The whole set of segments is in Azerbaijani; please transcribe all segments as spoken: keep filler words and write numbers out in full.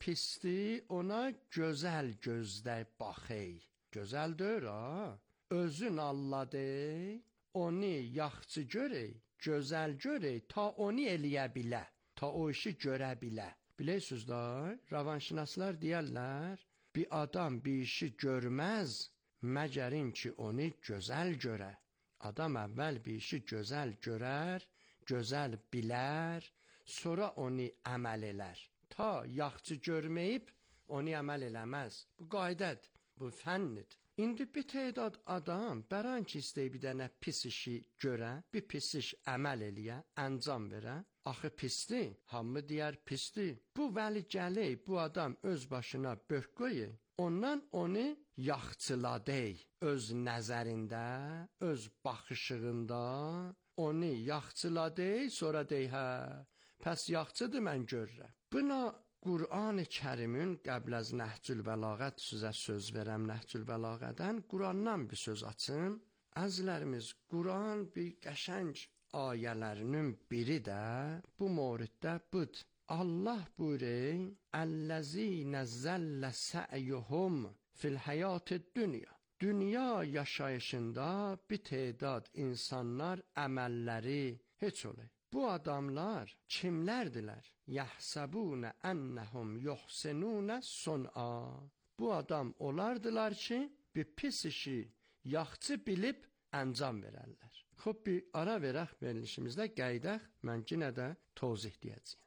pisdir, ona gözəl gözlə baxey. Gözəldir ha. Özün alladı, onu yaxşı görək, gözəl görək, ta onu eləyə bilə, ta o işi görə bilə. Bilirsiniz da, rəvanşünaslar deyərlər, bir adam bir işi görməz, məgərin ki, onu gözəl görə. Adam əvvəl bir işi gözəl görər, gözəl bilər, sonra onu əməl elər. Ta yaxşı görməyib, onu əməl eləməz. Bu qaydədir, bu fənnidir. İndi bir tədad adam bəran ki, istəyə bir dənə pis işi görə, bir pis iş əməl eləyə, əncam verə, axı pisdir, hamı deyər pisdir. Bu vəli gələk, bu adam öz başına börk qoyur, ondan onu yaxçıladək, öz nəzərində, öz baxışığında, onu yaxçıladək, sonra deyək, hə, pəs yaxçıdır, mən görürəm. Buna Qur'an-ı Kərimin qəbl az Nəhcül Bəlağət sizə söz verəm Nəhcül Bəlağədən, Qur'andan bir söz açın. Əzizlərimiz, Qur'an bir qəşəng ayələrinin biri də bu mövriddə budur. Allah buyurur, "Əlləzîne zəllə sə'yuhum fil həyatid dünya." Dünya yaşayışında bir tədad insanlar əməlləri heç olur. Bu adamlar kimlərdilər? Yəhsəbunə ennəhum yuhsinunə sun'a. Bu adam olardılar ki, bir pis işi yaxşı bilib əncam verərlər. Xoş, bir ara verək verilişimizdə qeydək, mən yenə də tozih deyəcəyəm.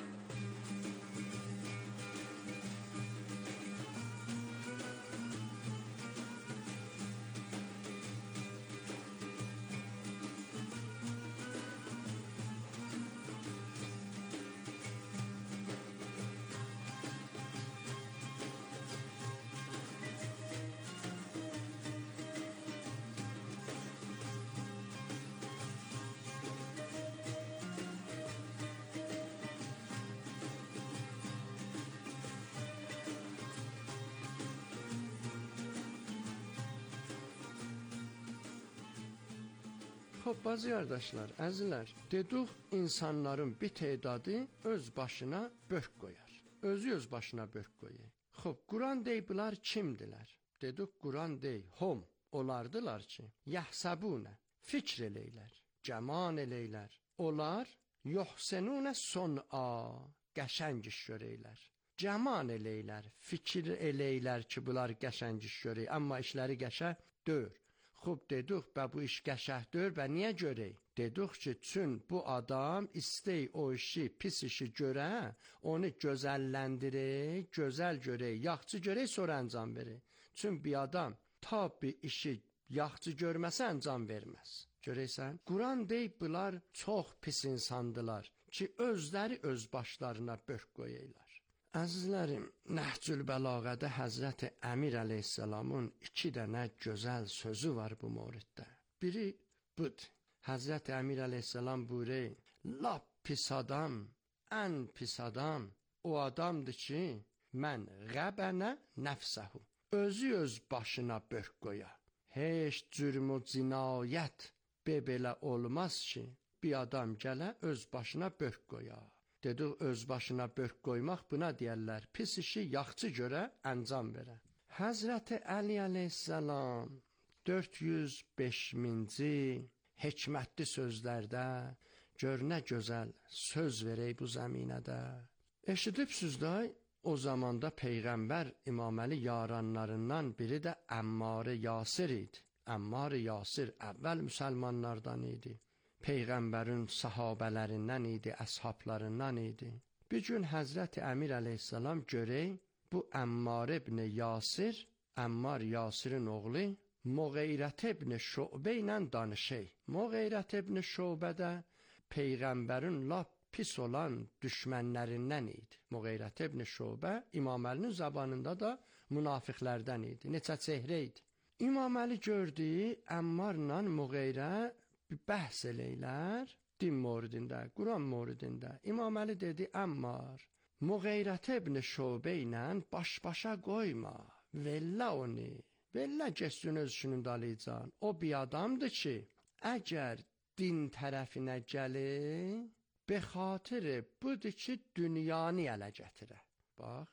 Xoş, bazı qardaşlar, əzizlər, dedik insanların bir tədadı öz başına börk qoyar. Özü öz başına börk qoyur. Xoş, Quran deyir, bunlar kimdilər? Dedik, Quran deyir, hum, olardılar ki, yəhsəbunə, fikr eləylər, cəman eləylər. Onlar, yuhsinunə sun'a, qəşəng iş görəylər. Cəman eləylər, fikir eləylər ki, bunlar qəşəng iş görək, amma işləri qəşəng deyil. Xoş, dedik, bə bu iş qəşəhdir, bə niyə görək? Dedik ki, çün bu adam istəy o işi, pis işi görə, onu gözəlləndirək, gözəl görək, yaxşı görək, sonra əncam verək. Çün bir adam ta bir işi yaxşı görməsə əncam verməz. Görəksən, Quran deyib, bunlar çox pis insandılar ki, özləri öz başlarına börk qoyaylar. Əzizlərim, Nəhcül Bəlağədə Həzrəti Əmir əleyhissalamın iki dənə gözəl sözü var bu mövriddə. Biri budur. Həzrəti Əmir əleyhissalam buyurur, lap pis adam, ən pis adam o adamdır ki, mən qəbənə nəfsəhu, özü öz başına börk qoya. Heç cürm o cinayət belə olmaz ki, bir adam gələ öz başına börk qoya. Dedik, öz başına börk qoymaq buna deyərlər, pis işi yaxşı görə, əncam verə. Həzrəti Əli əleyhissalam dörd yüz beş minci hikmətli sözlərdə gör nə gözəl söz verək bu zəminədə. Eşidibsiniz də, o zamanda Peyğəmbər İmam Əli yaranlarından biri də Əmmar Yasir idi. Əmmar Yasir əvvəl müsəlmanlardan idi. Peyğəmbərin sahabələrindən idi, əshablarından idi. Bir gün Həzrəti Əmir əleyhissalam görək, bu Əmmar ibn Yasir, Əmmar Yasirin oğlu, Muğeyrət ibn Şu'bə ilə danışır. Muğeyrət ibn Şu'bə də Peyğəmbərin lap pis olan düşmənlərindən idi. Muğeyrət ibn Şu'bə İmam Əlinin zabanında da münafiqlərdən idi. Neçə çehrə idi. İmam Əli gördü, Əmmarla Muğeyrə bəhs eləylər din mövridində, Quran mövridində. İmam Əli dedi, Əmmar, Muğeyrət ibn Şu'bə ilə baş-başa qoyma, vellə onu, vellə geçsin öz işinin dalıcan. O bir adamdır ki, əgər din tərəfinə gəlir, be xatiri budur ki, dünyanı ələ gətirə. Bax,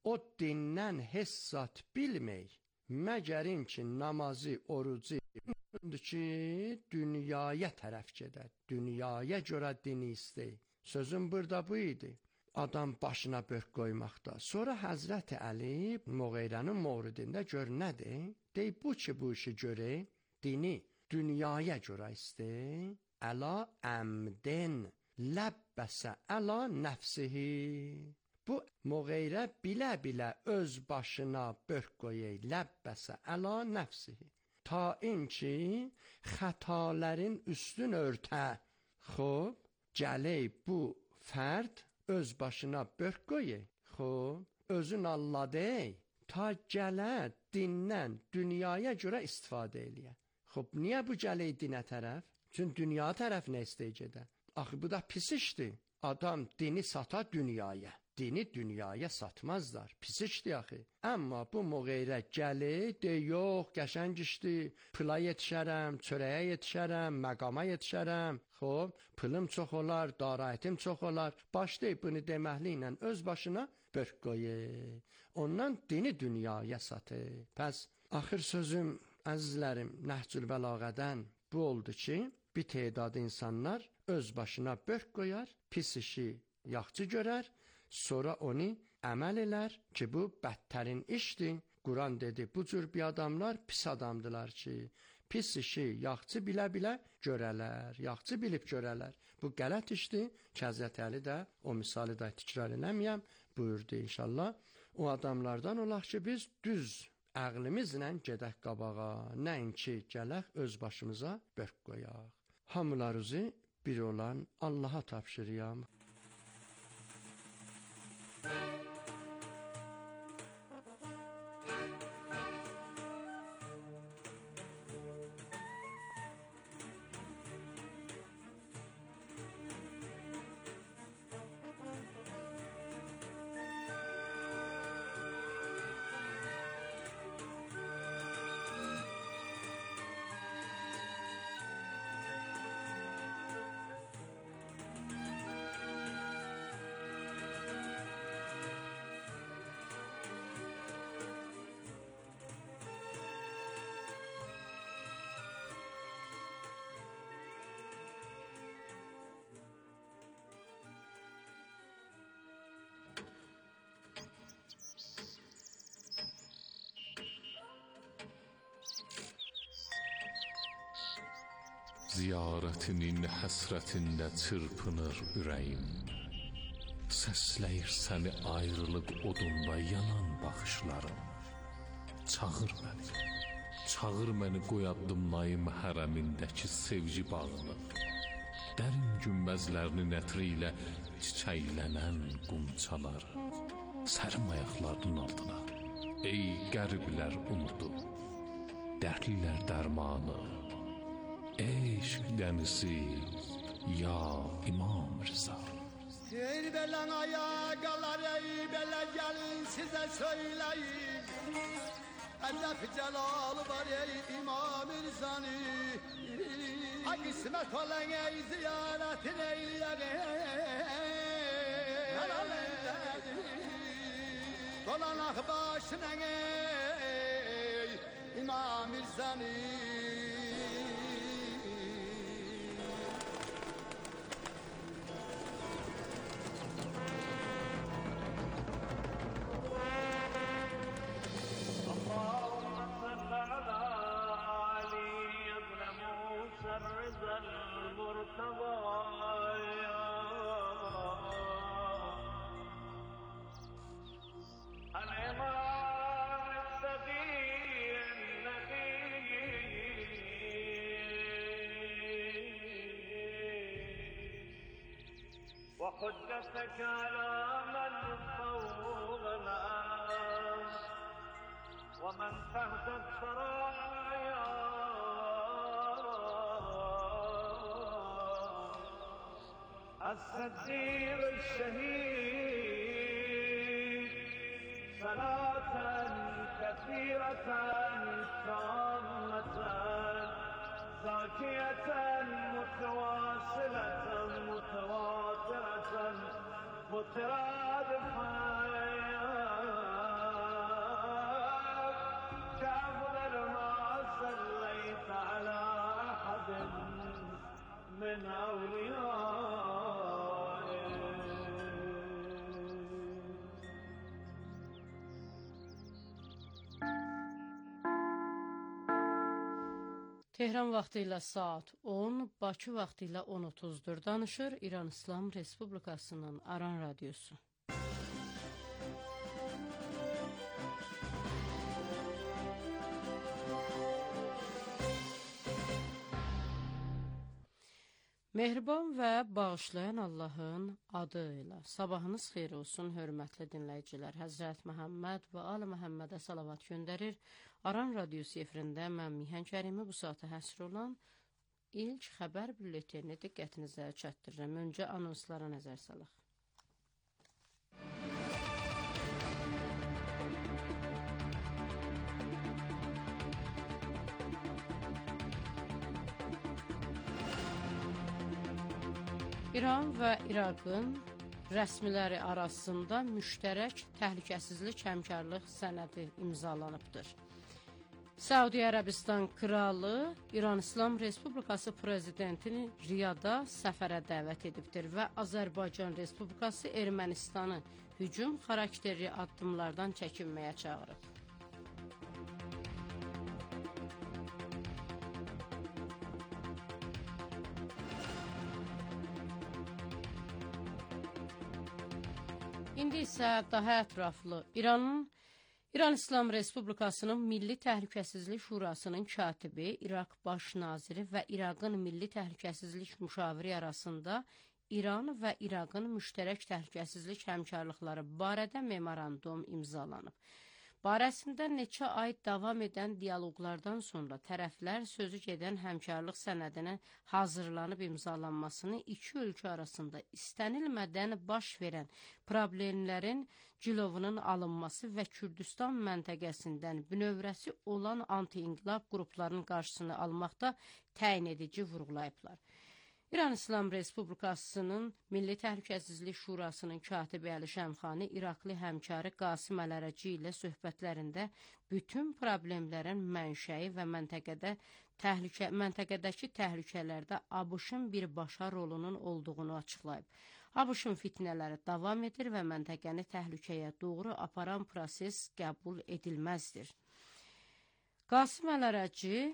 o dindən hissat bilmək, məgərin ki, namazı, orucu ki, dünyaya tərəf gedər, dünyaya görə dini istəyir. Sözüm burada bu idi. Adam başına börk qoymaqda. Sonra Həzrəti Əli Muğeyrənin mövridində gör nədir? Dey, bu ki, bu işi görək, dini dünyaya görə istəyir. Əla əmdin ləbbəsə əla nəfsihi. Bu Muğeyrə bilə-bilə öz başına börk qoyay, ləbbəsə əla nəfsihi. Ta inki xətalərin üstün örtə. Xob, gələk bu fərd öz başına börk qoyay. Xob, özün alladey. Ta gələ dindən, dünyaya görə istifadə eləyə. Xob, niyə bu gələk dinə tərəf? Çünki dünya tərəf nə istəyir gedə? Axı, bu da pis işdir. Adam dini sata dünyaya. Dini dünyaya satmazlar. Pis işdir axı. Amma bu Muğeyrə gəlir, dey, yox, qəşəng işdir. Pula yetişərəm, çörəyə yetişərəm, məqama yetişərəm. Xob, pulum çox olar, darayətim çox olar. Başlayıb bunu deməklə ilə öz başına börk qoyur. Ondan dini dünyaya satır. Pəs, axır sözüm, əzizlərim, Nəhcül Bəlağədən bu oldu ki, bir tədad insanlar öz başına börk qoyar, pis işi yaxşı görər, sonra onu əməl elər ki, bu bədtərin işdir. Quran dedi, bu cür bir adamlar pis adamdılar ki, pis işi yaxşı bilə-bilə görələr, yaxşı bilib görələr. Bu qələt işdir ki, Həzrət Əli də o misalı da təkrar eləməyəm, buyurdu inşallah. O adamlardan olaq ki, biz düz əqlimizlə gedək qabağa, nəinki gələk öz başımıza börk qoyaq. Hamılarınızı bir olan Allaha tapşırıyam. Ziyarətinin həsrətində çırpınır ürəyim. Səsləyir səni ayrılıq odunda yanan baxışlarım. Çağır məni, çağır məni qoy addımlayım hərəmindəki sevgi bağını. Dərin günbəzlərinin ətri ilə çiçəklənən qumçaları. Sərim ayaqlarının altına, ey qəriblər umudu, dərdlilər dərmanı. Eşq dənizi, ya İmam Rıza. Ey belən ayaqalar, ey belə gəlin sizə söyləyim. Ədəf cəlalı var ey İmam Rızanı. Ay qismət olan ey ziyarətin eyləyək. Dolanaq başına ey İmam Rızanı. وحجتك على من فوق الناس ومن تحت الثرايا الصديق الشهيد صلاة كثيرة تامة زاكية متواصلة متواترة مترادفة Tehran vaxtı ilə saat on, Bakı vaxtı ilə on otuzdur. Danışır İran İslam Respublikasının Aran Radyosu. Mehriban və bağışlayan Allahın adı ilə sabahınız xeyir olsun, hörmətli dinləyicilər. Həzrət Məhəmməd və Ali Məhəmmədə salavat göndərir. Aran Radyosu efirində mən Mihan Kərimi bu saata həsr olan ilk xəbər bülletini diqqətinizə çatdırıram. Öncə anonslara nəzər salaq. İran və İraqın rəsmiləri arasında müştərək təhlükəsizlik həmkarlıq sənədi imzalanıbdır. Səudi Ərəbistan kralı İran İslam Respublikası prezidentini Riyada səfərə dəvət edibdir və Azərbaycan Respublikası Ermənistanı hücum xarakterli addımlardan çəkinməyə çağırıb. İndi isə daha ətraflı İranın İran İslam Respublikasının Milli Təhlükəsizlik Şurasının katibi, İraq Baş Naziri və İraqın Milli Təhlükəsizlik Müşaviri arasında İran və İraqın müştərək təhlükəsizlik həmkarlıqları barədə memorandum imzalanıb. Barəsində neçə ay davam edən diyaloqlardan sonra tərəflər sözü gedən həmkarlıq sənədinin hazırlanıb imzalanmasını iki ölkə arasında istənilmədən baş verən problemlərin cilovunun alınması və Kürdistan məntəqəsindən bünövrəsi olan anti-inqilab qruplarının qarşısını almaqda təyin edici vurğulayıblar. İran İslam Respublikasının Milli Təhlükəsizlik Şurasının katibi Əli Şəmxani İraqlı həmkarı Qasım Əl-Ərəci ilə söhbətlərində bütün problemlərin mənşəyi və məntəqədə təhlükə, məntəqədəki təhlükələrdə ABŞ-ın birbaşa rolunun olduğunu açıqlayıb. ABŞ-ın fitnələri davam edir və məntəqəni təhlükəyə doğru aparan proses qəbul edilməzdir. Qasım Əl-Ərəci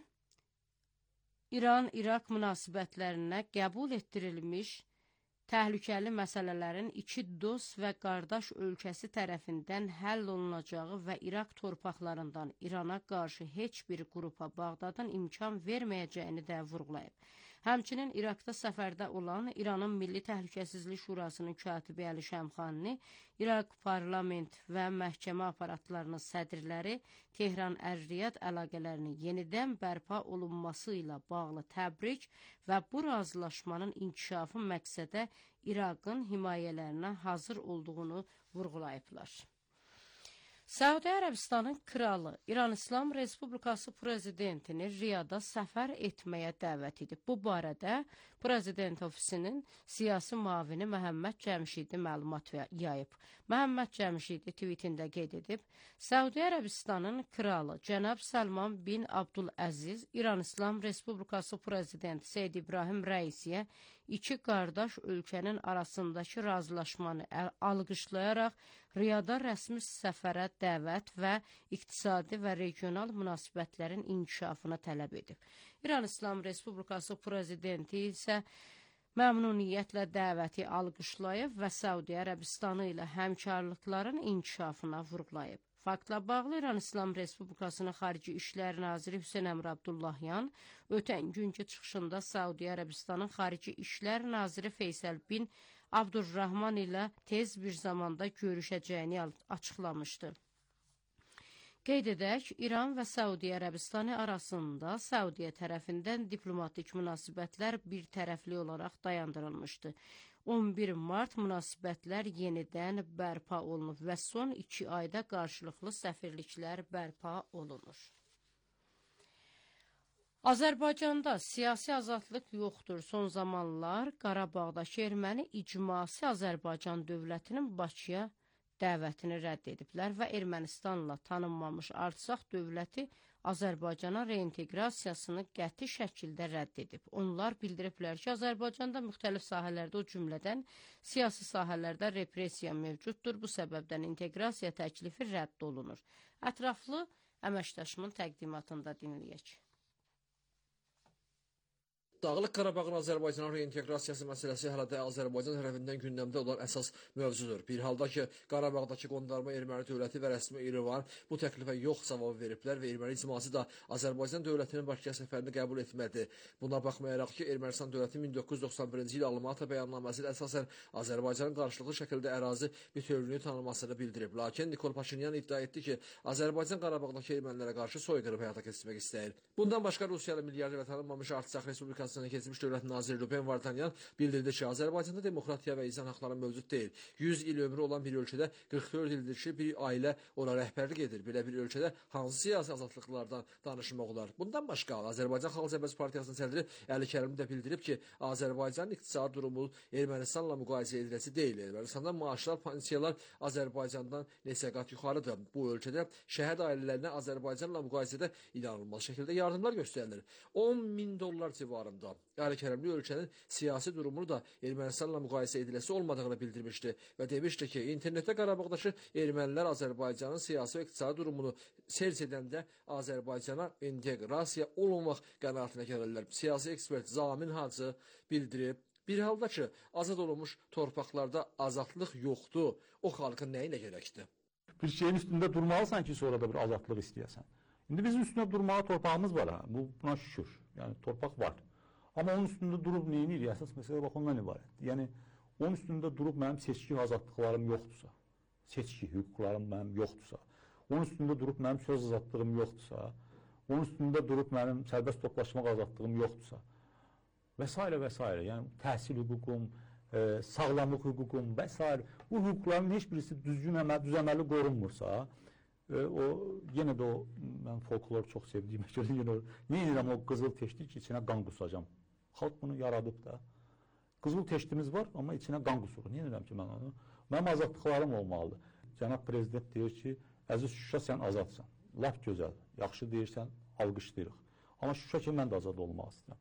İran-İraq münasibətlərinə qəbul etdirilmiş təhlükəli məsələlərin iki dost və qardaş ölkəsi tərəfindən həll olunacağı və İraq torpaqlarından İrana qarşı heç bir qrupa Bağdadın imkan verməyəcəyini də vurğulayıb. Həmçinin İraqda səfərdə olan İranın Milli Təhlükəsizlik Şurasının katibi Əli Şəmxani, İraq parlament və məhkəmə aparatlarının sədrləri Tehran-Ər-Riyad əlaqələrinin yenidən bərpa olunması ilə bağlı təbrik və bu razılaşmanın inkişafı məqsədə İraqın himayələrinə hazır olduğunu vurğulayıblar. Səudi Ərəbistanın kralı İran İslam Respublikası prezidentini Riyada səfər etməyə dəvət edib. Bu barədə prezident ofisinin siyasi müavini Məhəmməd Cəmşidi məlumat yayıb. Məhəmməd Cəmşidi tweetində qeyd edib, Səudi Ərəbistanın kralı Cənab Səlman bin Abdüləziz İran İslam Respublikası prezidenti Seyyid İbrahim Rəisiyə iki qardaş ölkənin arasındakı razılaşmanı alqışlayaraq Riyada rəsmi səfərə dəvət və iqtisadi və regional münasibətlərin inkişafını tələb edib. İran İslam Respublikası prezidenti isə məmnuniyyətlə dəvəti alqışlayıb və Səudi Ərəbistanı ilə həmkarlıqların inkişafına vurğulayıb. Faktla bağlı İran İslam Respublikasının Xarici İşlər Naziri Hüseyn Əmr Abdullahyan ötən günkü çıxışında Səudi Ərəbistanın Xarici İşlər Naziri Feysəl bin Abdurrahman ilə tez bir zamanda görüşəcəyini açıqlamışdı. Qeyd edək, İran və Səudiyyə Ərəbistanı arasında Səudiyyə tərəfindən diplomatik münasibətlər bir tərəfli olaraq dayandırılmışdı. on bir mart münasibətlər yenidən bərpa olunub və son iki ayda qarşılıqlı səfirliklər bərpa olunur. Azərbaycanda siyasi azadlıq yoxdur. Son zamanlar Qarabağdakı erməni icması Azərbaycan dövlətinin Bakıya dəvətini rədd ediblər və Ermənistanla tanınmamış Artsaq dövləti Azərbaycana reinteqrasiyasını qəti şəkildə rədd edib. Onlar bildiriblər ki, Azərbaycanda müxtəlif sahələrdə, o cümlədən siyasi sahələrdə repressiya mövcuddur. Bu səbəbdən inteqrasiya təklifi rədd olunur. Ətraflı əməkdaşımın təqdimatında dinləyək. Dağlıq Qarabağın Azərbaycana reinteqrasiyası məsələsi hələ də Azərbaycan tərəfindən gündəmdə olan əsas mövzudur. Bir halda ki, Qarabağdakı qondarma erməni dövləti və rəsmi İrəvan bu təklifə yox cavabı veriblər və erməni icması da Azərbaycan dövlətinin Bakıya səfərini qəbul etmədi. Buna baxmayaraq ki, Ermənistan dövləti min doqquz yüz doxsan birinci il Almata bəyannaməsi əsasən Azərbaycanın qarşılıqlı şəkildə ərazi bütövlüyünü tanımasını bildirib. Lakin Nikol Paşinyan iddia etdi ki, Azərbaycan Qarabağdakı ermənilərə qarşı soyqırıb həyata keçirmək istəyir. Bundan başqa Rusiyalı milyarder və tanınmamış Artsaq Respublikası keçmiş dövlət naziri Ruben Vardanyan bildirdi ki, Azərbaycanda demokratiya və insan haqları mövcud deyil. yüz il ömrü olan bir ölkədə qırx dörd ildir ki, bir ailə ona rəhbərlik edir. Belə bir ölkədə hansı siyasi azadlıqlardan danışmaq olar? Bundan başqa, Azərbaycan Xalq Cəbhəsi Partiyasının sədri Əli Kərim də bildirib ki, Azərbaycanın iqtisadi durumu Ermənistanla müqayisə ediləcək deyil. Ermənistanda maaşlar, pensiyalar Azərbaycandan neçə qat yuxarıdır. Bu ölkədə şəhid ailələrinə Azərbaycanla müqayisədə inanılmaz şəkildə yardımlar göstərilir. on min dollar civarında. Ali Kərəmli ölkənin siyasi durumunu da Ermənistanla müqayisə ediləsi olmadığını bildirmişdi və demişdi ki, internetdə Qarabağdakı ermənilər Azərbaycanın siyasi və iqtisadi durumunu serç edəndə Azərbaycana inteqrasiya olunmaq qənaətinə gəlirlər. Siyasi ekspert Zamin Hacı bildirib, bir halda ki, azad olunmuş torpaqlarda azadlıq yoxdur, o xalqın nəyinə gərəkdir? Bir şeyin üstündə durmalısan ki, sonra da bir azadlıq istəyəsən. İndi bizim üstündə durmağa torpağımız var, ha. Bu, buna şükür. Yəni, torpaq var. Amma onun üstündə durub neyini ilə? Əsas məsələ bax, ondan ibarət. Yəni, onun üstündə durub mənim seçki azadlıqlarım yoxdursa, seçki hüquqlarım mənim yoxdursa, onun üstündə durub mənim söz azadlığım yoxdursa, onun üstündə durub mənim sərbəst toplaşmaq azadlığım yoxdursa və s. və s. Yəni, təhsil hüququm, e, sağlamlıq hüququm və s. Bu hüquqların heç birisi düzgün əməl, düzəməli qorunmursa, e, o, yenə də o, mən folklor çox sevdiyimə görə, yenə o, nə edirəm o qızıl teşdi ki, içinə qan qusacam. Xalq bunu yaradıb da. Qızıl teşdimiz var, amma içinə qan qusur. Nə edirəm ki, mən onu? Mənim azadlıqlarım olmalıdır. Cənab Prezident deyir ki, əziz Şuşa, sən azadsan. Lap gözəl, yaxşı deyirsən, alqışlayırıq. Amma Şuşa ki, mən də azad olmaq istəyirəm.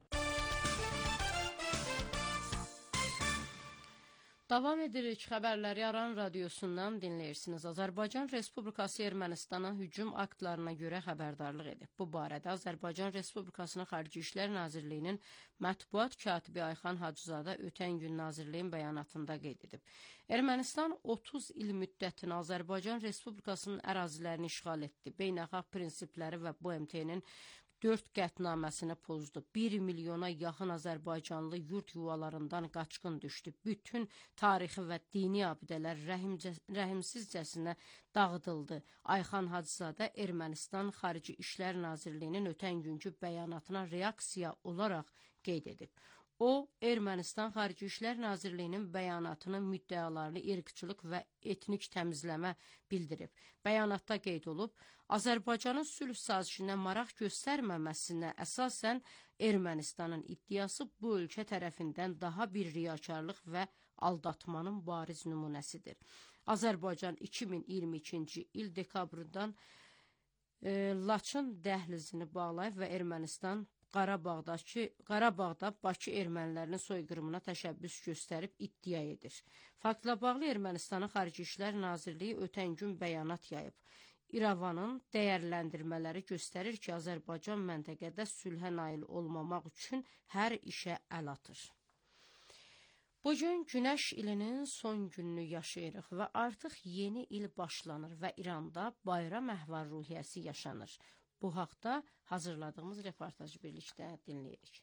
Davam edirik, xəbərləri Aran radiosundan dinləyirsiniz. Azərbaycan Respublikası Ermənistana hücum aktlarına görə xəbərdarlıq edib. Bu barədə Azərbaycan Respublikasının Xarici İşlər Nazirliyinin mətbuat katibi Ayxan Hacızadə ötən gün Nazirliyin bəyanatında qeyd edib. Ermənistan otuz il müddətini Azərbaycan Respublikasının ərazilərini işğal etdi. Beynəlxalq prinsipləri və B M T-nin dörd qətnaməsini pozdu. Bir milyona yaxın Azərbaycanlı yurt yuvalarından qaçqın düşdü. Bütün tarixi və dini abidələr rəhimcə, rəhimsizcəsinə dağıdıldı. Ayxan Hacızadə Ermənistan Xarici İşlər Nazirliyinin ötən günkü bəyanatına reaksiya olaraq qeyd edib. O, Ermənistan Xarici İşlər Nazirliyinin bəyanatının müddəalarını irqçılıq və etnik təmizləmə bildirib. Bəyanatda qeyd olub, Azərbaycanın sülh sazişinə maraq göstərməməsinə əsasən Ermənistanın iddiası bu ölkə tərəfindən daha bir riyakarlıq və aldatmanın bariz nümunəsidir. Azərbaycan iki min iyirmi ikinci il dekabrından e, Laçın dəhlizini bağlayıb və Ermənistan Qarabağdakı, Qarabağda Bakı ermənilərinin soyqırımına təşəbbüs göstərib iddia edir. Faktla bağlı Ermənistanın Xarici İşlər Nazirliyi ötən gün bəyanat yayıb. İrəvanın dəyərləndirmələri göstərir ki, Azərbaycan məntəqədə sülhə nail olmamaq üçün hər işə əl atır. Bugün Günəş ilinin son gününü yaşayırıq və artıq yeni il başlanır və İranda bayram əhval ruhiyyəsi yaşanır. Bu haqda hazırladığımız reportajı birlikdə dinləyirik.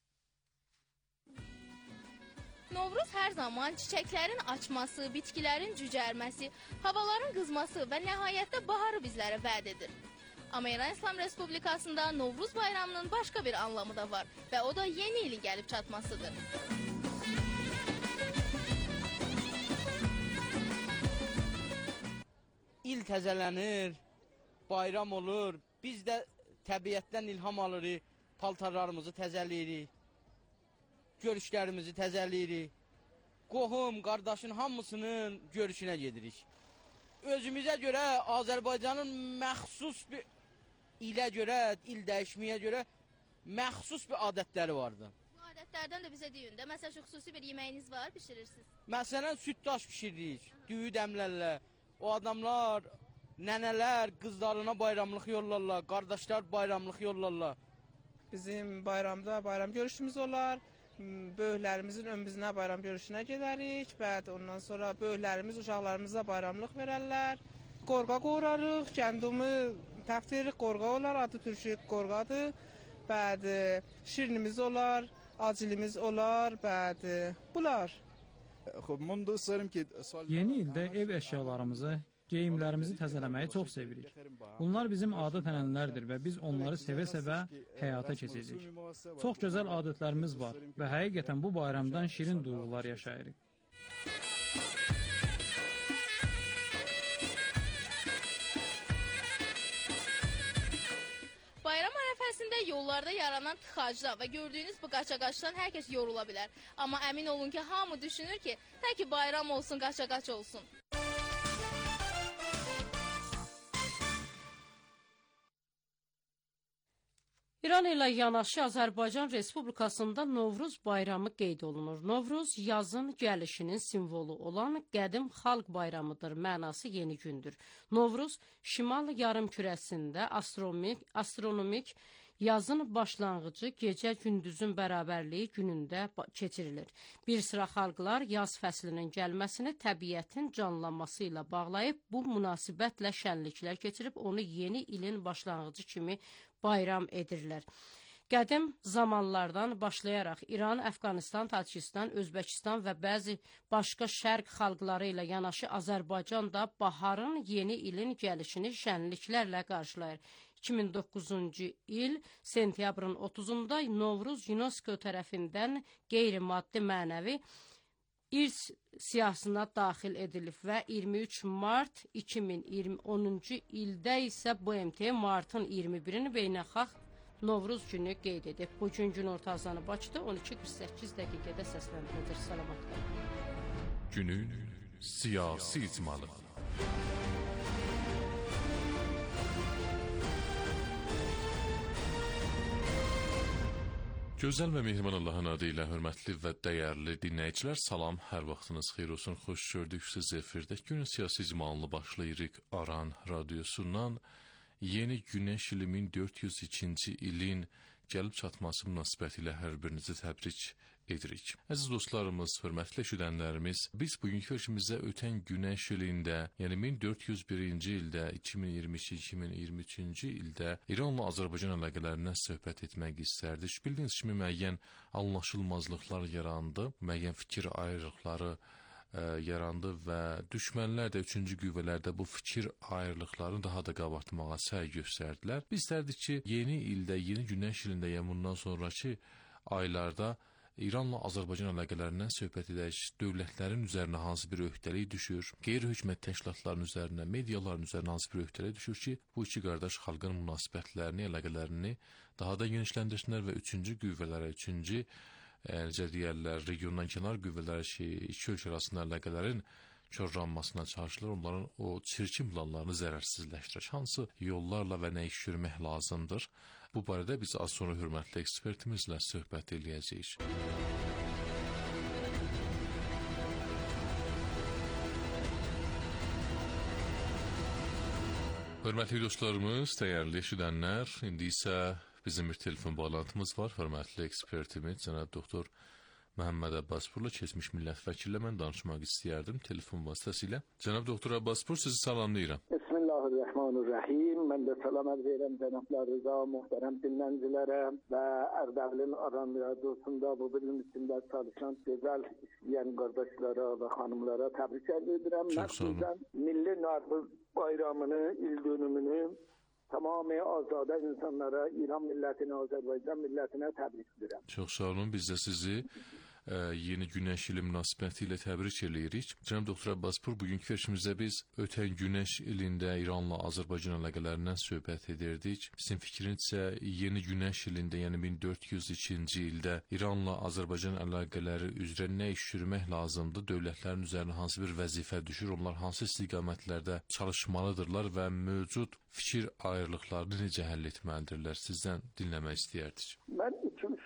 Novruz hər zaman çiçəklərin açması, bitkilərin cücərməsi, havaların qızması və nəhayətdə baharı bizlərə vəd edir. Amma İran İslam Respublikasında Novruz bayramının başqa bir anlamı da var və o da yeni ili gəlib çatmasıdır. İl təzələnir, bayram olur. Biz də təbiətdən ilham alırıq, paltarlarımızı təzəliyirik, görüşlərimizi təzəliyirik, qohum, qardaşın hamısının görüşünə gedirik. Özümüzə görə, Azərbaycanın məxsus bir ilə görə, il dəyişməyə görə məxsus bir adətləri vardı. Bu adətlərdən də bizə deyin də, məsəl üçün xüsusi bir yeməyiniz var, pişirirsiniz. Məsələn, süd daş pişiririk, düyü dəmlərlə, o adamlar... Nənələr qızlarına bayramlıq yollarlar, qardaşlar bayramlıq yollarlar. Bizim bayramda bayram görüşümüz olar. Böyüklərimizin ömrüzünə bayram görüşünə gedərik. Bəd ondan sonra böyüklərimiz uşaqlarımıza bayramlıq verərlər. Qorğa qorarıq, kəndimi təftiririk, qorğa olar, adı türkü qorğadır. Bəd şirinimiz olar, acilimiz olar, bəd bunlar. Yeni ildə ev əşyalarımızı, geyimlərimizi təzələməyi çox sevirik. Bunlar bizim adət-ənənələrdir və biz onları sevə-sevə həyata keçəcəyik. Çox gözəl adətlərimiz var və həqiqətən bu bayramdan şirin duyğular yaşayırıq. Bayram ərəfəsində yollarda yaranan tıxacda və gördüyünüz bu qaça-qaçdan hər kəs yorula bilər. Amma əmin olun ki, hamı düşünür ki, tə ki bayram olsun, qaça-qaç olsun. İran ilə yanaşı Azərbaycan Respublikasında Novruz bayramı qeyd olunur. Novruz yazın gəlişinin simvolu olan qədim xalq bayramıdır, mənası yeni gündür. Novruz şimal yarımkürəsində astronomik, astronomik yazın başlanğıcı gecə-gündüzün bərabərliyi günündə keçirilir. Bir sıra xalqlar yaz fəslinin gəlməsini təbiətin canlanması ilə bağlayıb, bu münasibətlə şənliklər keçirib, onu yeni ilin başlanğıcı kimi bayram edirlər. Qədim zamanlardan başlayaraq İran, Əfqanistan, Tacikistan, Özbəkistan və bəzi başqa şərq xalqları ilə yanaşı Azərbaycan da baharın, yeni ilin gəlişini şənliklərlə qarşılayır. iki min doqquzuncu il sentyabrın otuzunda Novruz UNESCO tərəfindən qeyri-maddi mənəvi İrs siyahısına daxil edilib və iyirmi üç mart iki min onuncu ildə isə B M T martın iyirmi birini beynəlxalq Novruz günü qeyd edib. Bu gün gün ortazanı Bakıda on iki qırx səkkiz dəqiqədə səsləndirilir. Salamat qalın. Günün siyasi icmalı. Gözəl və mehriban Allahın adı ilə hörmətli və dəyərli dinləyicilər, salam, hər vaxtınız xeyir olsun, xoş gördük siz efirdə. Günün siyasi icmalını başlayırıq Aran radiosundan. Yeni Günəş ili min dörd yüz ikinci ilin gəlib çatması münasibəti ilə hər birinizi təbrik edirik. Əziz dostlarımız, hörmətli eşidənlərimiz, biz bugünkü verilişimizdə ötən Günəş ilində, yəni min dörd yüz birinci ildə, iki min iyirmi iki iki min iyirmi üçüncü ildə İranla Azərbaycan əlaqələrindən söhbət etmək istərdik. Bildiyiniz kimi müəyyən anlaşılmazlıqlar yarandı, müəyyən fikir ayrılıqları yarandı və düşmənlər də, üçüncü qüvvələrdə bu fikir ayrılıqlarını daha da qabartmağa səy göstərdilər. Biz istərdik ki, yeni ildə, yeni Günəş ilində, yəni bundan sonraki aylarda İranla Azərbaycan əlaqələrindən söhbət edək, dövlətlərin üzərinə hansı bir öhdəlik düşür, qeyri-hökumət təşkilatlarının üzərinə, mediaların üzərinə hansı bir öhdəlik düşür ki, bu iki qardaş xalqın münasibətlərini, əlaqələrini daha da genişləndirsinlər və üçüncü qüvvələrə, üçüncü necə deyərlər, regiondan kənar qüvvələr ki, iki ölkə arasında əlaqələrin körlanmasına çalışılır, onların o çirkin planlarını zərərsizləşdirir. Hansı yollarla və nə iş görmək lazımdır? Bu barədə biz az sonra hörmətli ekspertimizlə söhbət eləyəcəyik. Hörmətli dostlarımız, dəyərli eşidənlər, indi isə bizim bir telefon bağlantımız var. Hörmətli ekspertimiz, cənab doktor Məhəmməd Abbasburla, keçmiş millət vəkillə mən danışmaq istəyərdim telefon vasitəsilə. Cənab doktor Abbasbur, sizi salamlayıram. Bismillahirrahmanirrahim. Mən də salam ərz edirəm cənablar Rıza, muhterem dinləyicilərə və Ərdəbilin Aran Radiyosunda bu bilim içində çalışan gözəl işləyən qardaşlara və xanımlara təbrik edirəm. Məxsusən Milli Novruz bayramını, il dönümünü tamamı azadə insanlara, İran millətinə, Azərbaycan millətinə təbrik edirəm. Çox sağ olun, biz də sizi ə, yeni Günəş ili münasibəti ilə təbrik edirik. Cənab doktor Abbasbur, bugünkü verilişimizdə biz ötən Günəş ilində İranla Azərbaycan əlaqələrindən söhbət edirdik. Sizin fikrinizsə yeni Günəş ilində, yəni min dörd yüz ikinci ildə İranla Azərbaycan əlaqələri üzrə nə iş görmək lazımdır? Dövlətlərin üzərinə hansı bir vəzifə düşür? Onlar hansı istiqamətlərdə çalışmalıdırlar və mövcud fikir ayrılıqlarını necə həll etməlidirlər? Sizdən dinləmək istəyərdik. Mən iki üç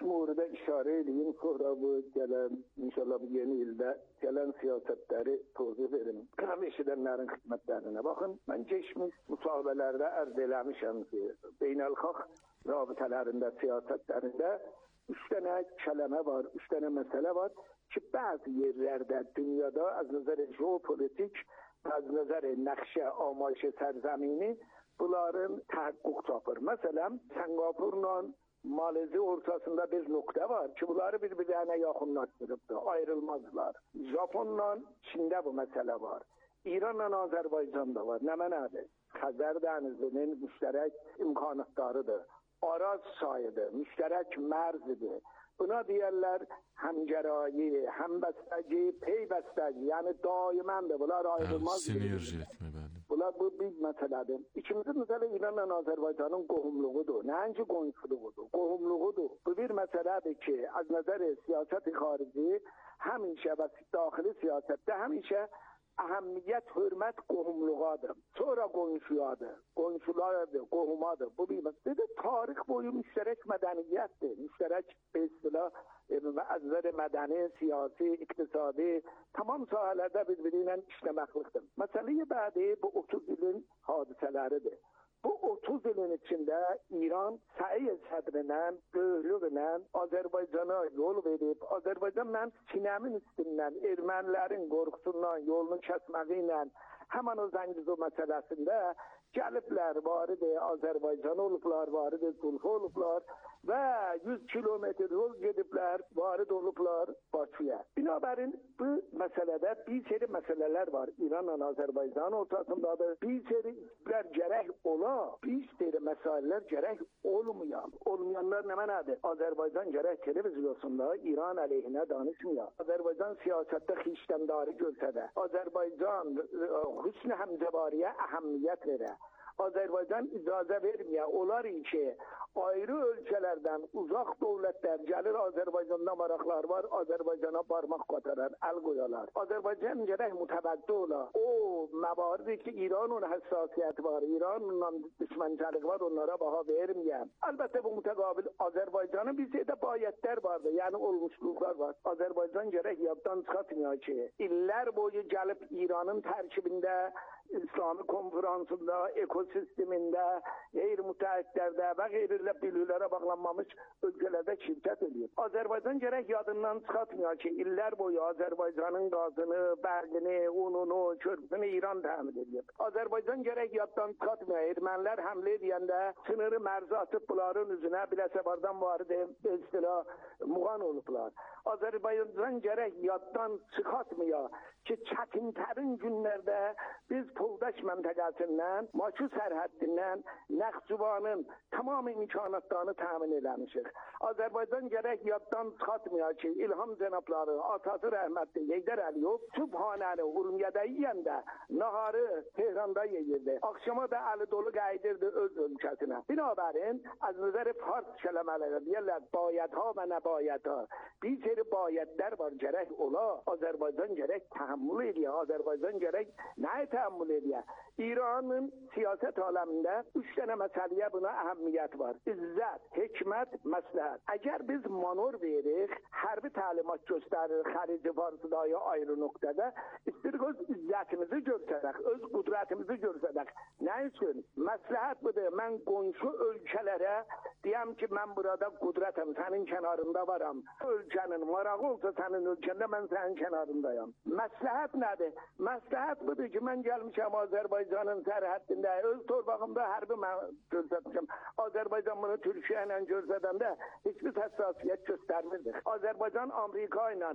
murda işare edeyim. Sonra bu gelen, inşallah bu yeni ilde gelen siyasetleri tozif edin. Kıram eşidenlerin hizmetlerine bakın. Ben geçmiş musabelerde erz eləmişəm ki, beynəlxalq rabitelerinde, siyasetlerinde üç tane kelime var, üç tane mesele var ki bazı yerlerde dünyada az nazar jeopolitik, az nazar nakşe, amaşe serzemini bunların tahakkuk tapır. Mesela Singapur'la Malezi ortasında bir nokta var ki bunları birbirlerine yakınlaştırıp da ayrılmazlar. Japonla Çin'de bu mesele var. İran'la Azerbaycan'da var. Ne menadır? Xəzər dənizinin müşterek imkanatlarıdır. Araz sayıdır, müşterek merzidir. Buna diyorlar hemgerayi, hembesteci, peybesteci. Yani daimendir. Bunlar ayrılmaz. Sinerji etme bəli. Bunlar bu bir meseledir. İkinci mesele İran'la Azerbaycan'ın qohumluğudur. Nənci qonşuluğudur, qohumluğudur. Bu bir meseledir ki az nazar siyaseti xarici həmişə və daxili siyasette həmişə ehemmiyet, hürmet qohumluğadır. Sonra qonşuyadır, qonşulardır, qohumadır. Bu bir mesele. Tarix boyu müşterek medeniyettir. Müşterek istilah azları medeni, siyasi, iktisadi tamam sahelerde birbiriyle işlemekliktir. Meseleyi bədi bu otuz yılın hadiseleridir. Bu otuz yılın içinde İran səiy sədrindən, böyüklüğündən Azerbaycan'a yol verip, Azerbaycan'la Çin'in üstündən, Ermənilərin qorxusundan, yolunu kəsməğiyle hemen o Zəngizo meselesinde gəliblər, varıdır Azerbaycan olublar, varıdır Zulfa olublar ve yüz kilometre yol gediblər, varıdır olublar Bakıya. Binabərin bu meselede bir seri meseleler var. İran'la Azerbaycan ortasındadır. Bir seri gerek ola, bir seri meseleler gerek olmayan. Olmayanlar ne menadır? Azerbaycan gerek televizyonunda İran aleyhine danışmıyor. Azerbaycan siyasette xiştendarı görse de, Azerbaycan hüsnü hemzebariye ehemmiyet verir. Azerbaycan icazə vermiyor. Onlar ki ayrı ölçelerden uzak devletler gelir Azerbaycan'da maraqlar var. Azerbaycan'a parmak kotarar, el koyarlar. Azerbaycan gerek mütebaddi ola. O mevaridi ki İran'ın hassasiyeti var, İran'ın düşmançılık var, onlara baha vermiyor. Elbette bu mütegabil Azerbaycan'ın bir şeyde bayetler vardı. Yani olmuşluklar var. Azerbaycan gerek yaptan çıkartmıyor ki. İller boyu gelip İran'ın terkibinde, İslami konferansında, ekosisteminde, gayri müteahhitlerde ve gayriyle bilülere bağlanmamış ülkelerde şirket ediyor. Azerbaycan gerek yadından çıkartmıyor ki iller boyu Azerbaycan'ın gazını, bergini, ununu, körpüsünü İran temin ediyor. Azerbaycan gerek yaddan çıkartmıyor. Ermeniler hamle ediyende sınırı merzi atıp bunların üzerine bilesebardan vardı istilah muğan oluplar. Azerbaycan gerek yaddan çıkartmıyor ki çetinterin günlerde biz Poldaş məntəqəsindən, Maçu sərhəddindən Nəxçıvanın tamam imkanatlarını təmin eləmişik. Azərbaycan gerek yaddan çıxatmıyor ki, İlham cənabları, atası rəhmətli Heydər Əliyev Sübhanəni Urmiyədə yiyəndə naharı Tehranda yeyirdi. Akşama da əli dolu qayıdırdı öz ölkəsinə. Binabərin, az nəzəri fars kələmələri deyirlər, bayətha və nəbayətha. Bir seri bayətlər var, gerek ola. Azərbaycan gerek təhammül ediyor. Azərbaycan gerek nəyə təhammül ediyor? İran'ın siyaset aleminde üç tane meseleye buna ehemmiyet var. İzzet, hikmet, məsləhət. Eğer biz manor veririk, hərbi talimat göstərir, xarici farsıdayı ayrı noktada, istirik öz izzətimizi görsədək, öz qudretimizi görsədək. Ne için? Məsləhət budur. Mən qonşu ölkələrə deyəm ki, mən burada qudretim, sənin kənarında varam. Ölkənin marağı olsa sənin ölkəndə, mən sənin kənarındayam. Məsləhət nədir? Məsləhət budur ki, mən gəlmişəm Azerbaycan'ın sərhəddində, öz torpağımda hərbi mən göstərmişəm. Azerbaycan bunu Türkiye ile göstərəndə hiçbir həssasiyyət göstərmirdik. Azerbaycan Amerika ile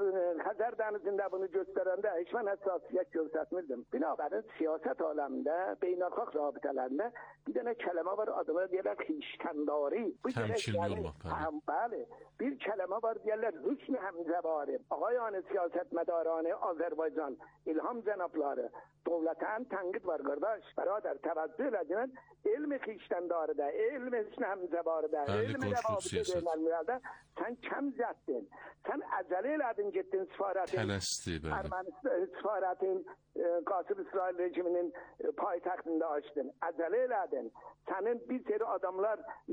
Xəzər dənizində bunu göstərəndə heç mən həssasiyyət göstərmirdim. Binabərin siyaset aleminde, beynəlxalq rabitələrində bir dənə kəlmə var, adına deyirlər xişkəndari. Təmkinli olmaq. Bəli. Bir kəlmə var, deyirlər hüsnü həmzəvari. Ağayanı siyaset mədarani Azerbaycan, İlham cənabları, devletten tenkit var kardeş. Beraber tevezzül edin. İlmi xiştendari da, ilmi hüsnü həmzəvari da, ilmi rəvabitə sen kem zəttin. Sen acele edin gittin sifaretin. Tələsdi bəli. Ermənistan sifaretin Qasım İsrail rejiminin payitahtında açtın. Acele edin. Senin bir seri adamlar